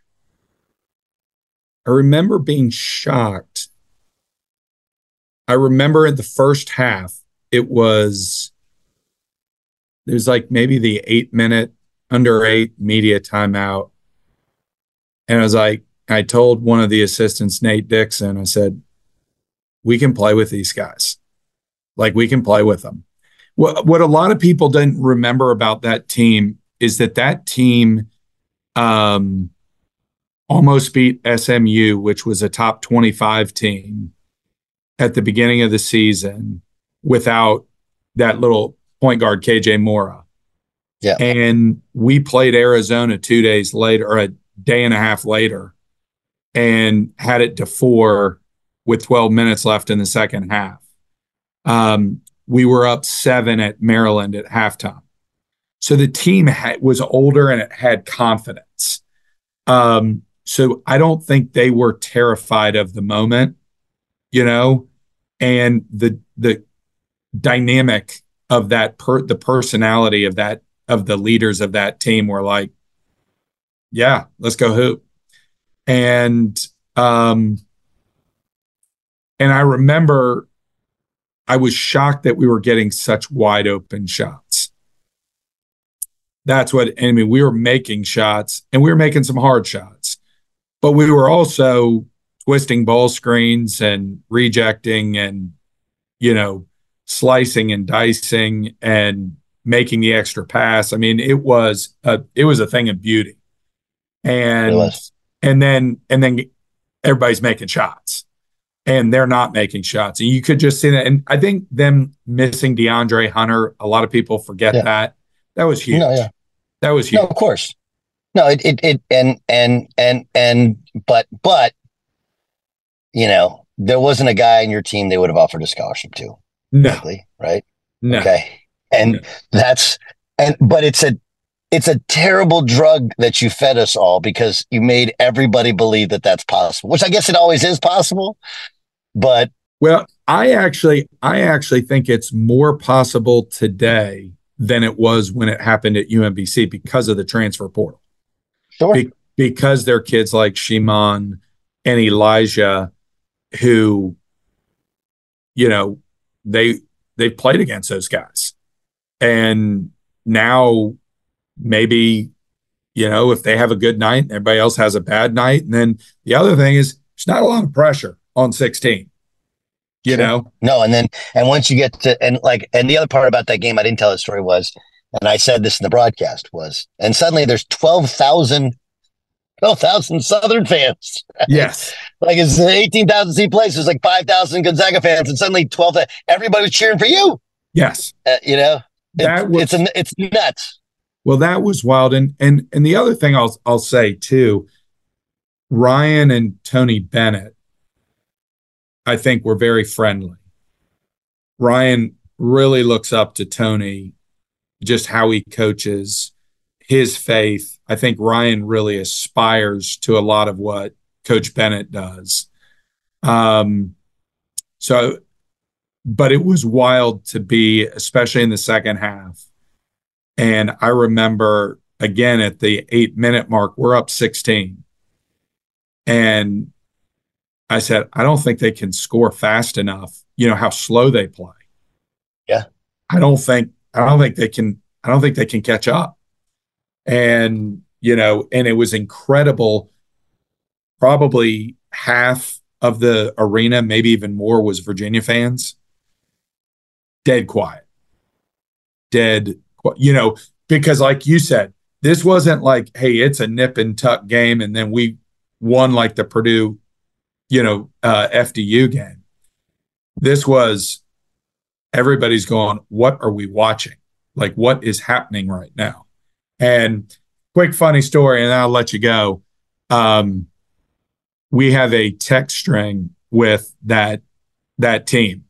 I remember being shocked. I remember in the first half, it was, it was like maybe the eight minute, under eight media timeout. And I was like, I told one of the assistants, Nate Dixon, I said, we can play with these guys. Like, we can play with them. What, what a lot of people didn't remember about that team is that that team um, almost beat S M U, which was a top twenty-five team at the beginning of the season, without that little point guard, K J Mora. Yeah. And we played Arizona two days later, or a day and a half later, and had it to four with twelve minutes left in the second half. Um, we were up seven at Maryland at halftime. So the team ha- was older, and it had confidence. Um, so I don't think they were terrified of the moment, you know, and the the dynamic of that, per- the personality of that, of the leaders of that team were like, yeah, let's go hoop. And, um, and I remember I was shocked that we were getting such wide open shots. That's what, I mean, we were making shots, and we were making some hard shots, but we were also twisting ball screens and rejecting and, you know, slicing and dicing and making the extra pass. I mean, it was a, it was a thing of beauty. And and then and then everybody's making shots, and they're not making shots, and you could just see that. And I think them missing DeAndre Hunter, a lot of people forget yeah. that. That was huge. No, yeah. That was huge. No, of course. No, it, it, it, and, and, and, and, but, but, you know, there wasn't a guy in your team they would have offered a scholarship to. No. Likely, right? No. Okay. And No. that's, and, but it's a, it's a terrible drug that you fed us all because you made everybody believe that that's possible, which I guess it always is possible. But, well, I actually, I actually think it's more possible today than it was when it happened at U M B C because of the transfer portal. Sure. Be- because they're kids like Shimon and Elijah who, you know, they they played against those guys. And now maybe, you know, if they have a good night and everybody else has a bad night. And then the other thing is there's not a lot of pressure on sixteen. You sure. know? No, and then and once you get to and like and the other part about that game I didn't tell the story was, and I said this in the broadcast was, and suddenly there's twelve thousand twelve thousand Southern fans. Yes. Like it's an eighteen thousand seat place. There's like five thousand Gonzaga fans, and suddenly twelve. Everybody was cheering for you. Yes. Uh, you know, that it, was, it's a, it's nuts. Well, that was wild. And and and the other thing I'll I'll say too, Ryan and Tony Bennett, I think were very friendly. Ryan really looks up to Tony, just how he coaches, his faith. I think Ryan really aspires to a lot of what Coach Bennett does. Um, so, but it was wild to be, especially in the second half. And I remember, again, at the eight-minute mark, we're up sixteen. And I said, I don't think they can score fast enough, you know, how slow they play. Yeah. I don't think, I don't think they can, I don't think they can catch up. And, you know, and it was incredible. Probably half of the arena, maybe even more, was Virginia fans. Dead quiet. Dead, you know, because like you said, this wasn't like, hey, it's a nip and tuck game and then we won like the Purdue, you know, uh, F D U game. This was, everybody's going, what are we watching? Like, what is happening right now? And quick funny story, and I'll let you go. Um, we have a text string with that that team.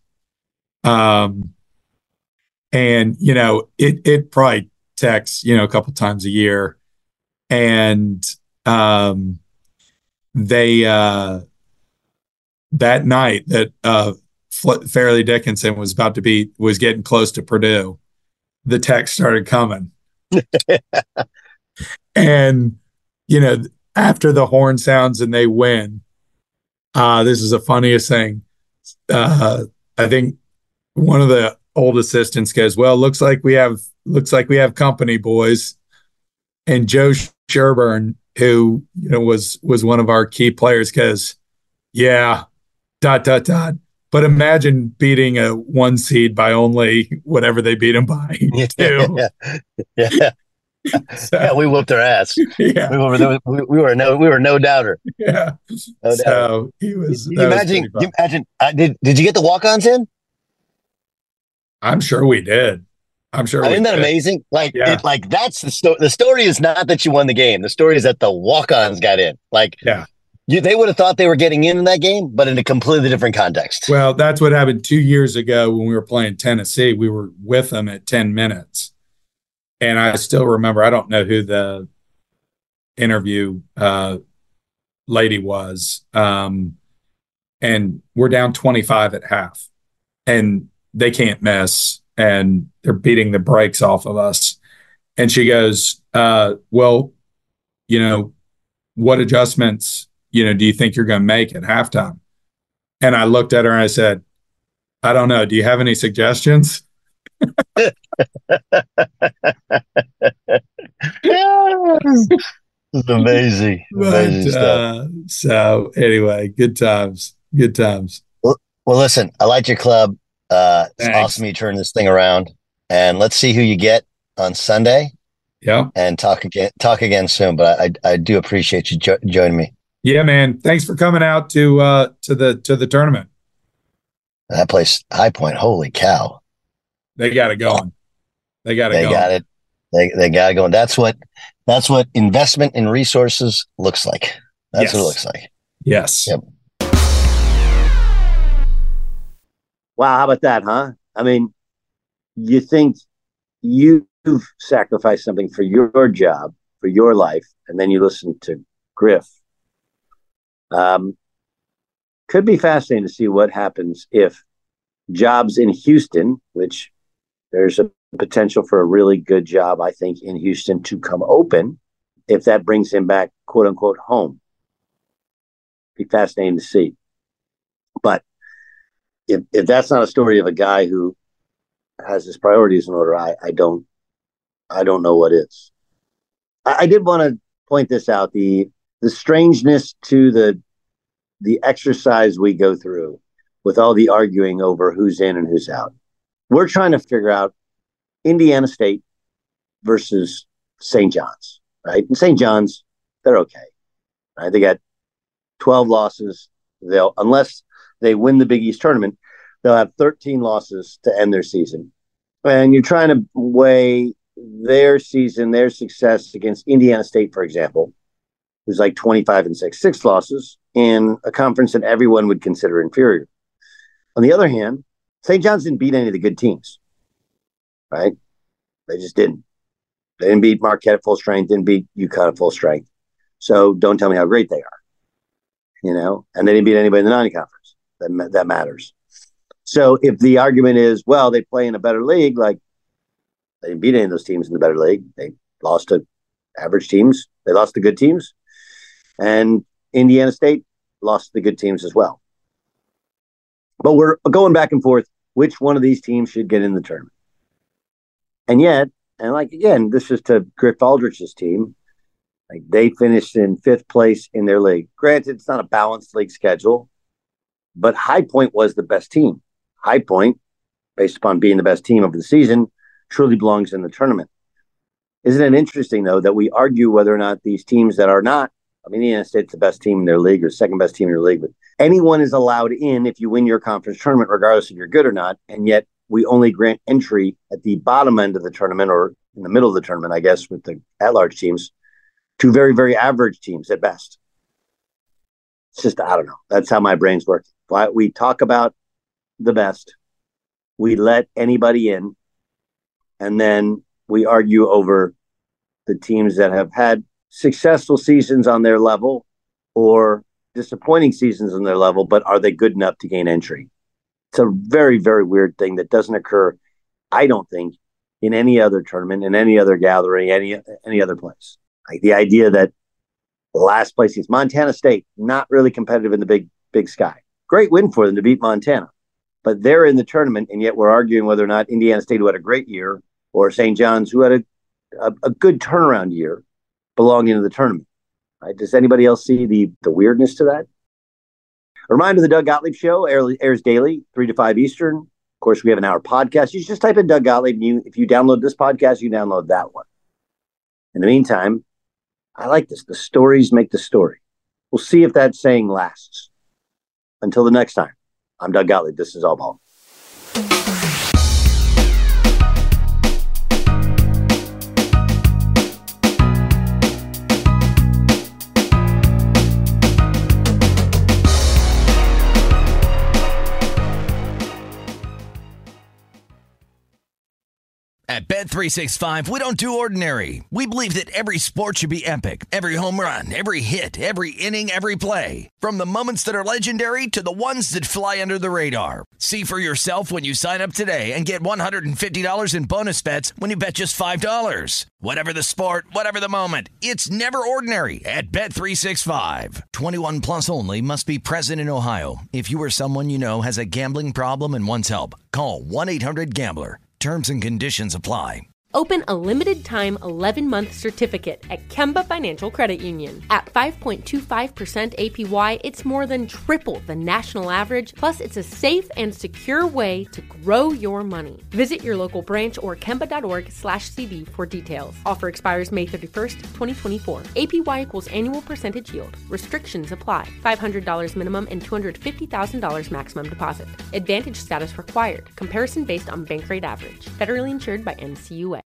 Um, and, you know, it it probably texts, you know, a couple times a year. And um, they, uh, that night that uh, Fairleigh Dickinson was about to be, was getting close to Purdue, the text started coming. And, you know, after the horn sounds and they win, uh, this is the funniest thing. Uh, I think one of the old assistants goes, well, looks like we have, looks like we have company, boys. And Joe Sherburne, who, you know, was, was one of our key players, goes, yeah, dot, dot, dot. But imagine beating a one seed by only whatever they beat them by. Yeah. Yeah. So, yeah, we whooped their ass. Yeah, we were, we, we were no, we were no doubter. Yeah, no so doubter. He was. Did you imagine? You imagine? Uh, did Did you get the walk-ons in? I'm sure we did. I'm sure. Isn't that did. amazing? Like, yeah. it, like that's the story. The story is not that you won the game. The story is that the walk-ons got in. Like, yeah, you, they would have thought they were getting in in that game, but in a completely different context. Well, that's what happened two years ago when we were playing Tennessee. We were with them at ten minutes. And I still remember, I don't know who the interview uh, lady was. Um, and we're down twenty-five at half. And they can't miss. And they're beating the brakes off of us. And she goes, uh, well, you know, what adjustments, you know, do you think you're going to make at halftime? And I looked at her and I said, I don't know. Do you have any suggestions? It's amazing. But, amazing stuff. Uh, so anyway, good times. Good times. Well, well listen, I like your club. Uh, it's Thanks. awesome you turn this thing around. And let's see who you get on Sunday. Yeah. And talk again talk again soon. But I I do appreciate you jo- joining me. Yeah, man. Thanks for coming out to uh to the to the tournament. That place, High Point, holy cow. They got it going. They got it They going. got it. They they got going. That's what that's what investment in resources looks like. That's yes. what it looks like. Yes. Yep. Wow, how about that, huh? I mean, you think you've sacrificed something for your job, for your life, and then you listen to Griff. Um, could be fascinating to see what happens if jobs in Houston, which there's a potential for a really good job, I think, in Houston to come open, if that brings him back, quote unquote, home. Be fascinating to see. But if if that's not a story of a guy who has his priorities in order, I, I don't I don't know what is. I, I did want to point this out, the the strangeness to the the exercise we go through with all the arguing over who's in and who's out. We're trying to figure out Indiana State versus Saint John's, right? And Saint John's, they're okay, right? They got twelve losses. They'll, unless they win the Big East tournament, they'll have thirteen losses to end their season. And you're trying to weigh their season, their success against Indiana State, for example, who's like twenty-five and six, six losses in a conference that everyone would consider inferior. On the other hand, Saint John's didn't beat any of the good teams, right? They just didn't. They didn't beat Marquette at full strength, didn't beat UConn at full strength. So don't tell me how great they are, you know? And they didn't beat anybody in the non-conference. That, that matters. So if the argument is, well, they play in a better league, like they didn't beat any of those teams in the better league. They lost to average teams. They lost to good teams. And Indiana State lost to the good teams as well. But we're going back and forth, which one of these teams should get in the tournament. And yet, and like, again, this is to Griff Aldrich's team. Like, they finished in fifth place in their league. Granted, it's not a balanced league schedule, but High Point was the best team. High Point, based upon being the best team over the season, truly belongs in the tournament. Isn't it interesting, though, that we argue whether or not these teams that are not, I mean, Indiana State's the best team in their league or second best team in their league, but anyone is allowed in if you win your conference tournament, regardless if you're good or not. And yet we only grant entry at the bottom end of the tournament, or in the middle of the tournament, I guess, with the at-large teams, to very, very average teams at best. It's just, I don't know. That's how my brain's working. We talk about the best. We let anybody in. And then we argue over the teams that have had successful seasons on their level or disappointing seasons on their level, but are they good enough to gain entry? It's a very, very weird thing that doesn't occur, I don't think, in any other tournament, in any other gathering, any any other place. Like the idea that last place is Montana State, not really competitive in the big, big sky. Great win for them to beat Montana, but they're in the tournament, and yet we're arguing whether or not Indiana State, who had a great year, or Saint John's, who had a, a, a good turnaround year, belong into the tournament. Right? Does anybody else see the, the weirdness to that? A reminder, the Doug Gottlieb Show airs daily, three to five Eastern. Of course, we have an hour podcast. You just type in Doug Gottlieb, and you, if you download this podcast, you download that one. In the meantime, I like this. The stories make the story. We'll see if that saying lasts. Until the next time, I'm Doug Gottlieb. This is All Ball. At Bet three sixty-five, we don't do ordinary. We believe that every sport should be epic. Every home run, every hit, every inning, every play. From the moments that are legendary to the ones that fly under the radar. See for yourself when you sign up today and get one hundred fifty dollars in bonus bets when you bet just five dollars. Whatever the sport, whatever the moment, it's never ordinary at Bet three sixty-five. twenty-one plus only. Must be present in Ohio. If you or someone you know has a gambling problem and wants help, call one eight hundred gambler. Terms and conditions apply. Open a limited-time eleven-month certificate at Kemba Financial Credit Union. At five point two five percent A P Y, it's more than triple the national average, plus it's a safe and secure way to grow your money. Visit your local branch or kemba.org slash CD for details. Offer expires May thirty-first, twenty twenty-four. A P Y equals annual percentage yield. Restrictions apply. five hundred dollars minimum and two hundred fifty thousand dollars maximum deposit. Advantage status required. Comparison based on bank rate average. Federally insured by N C U A.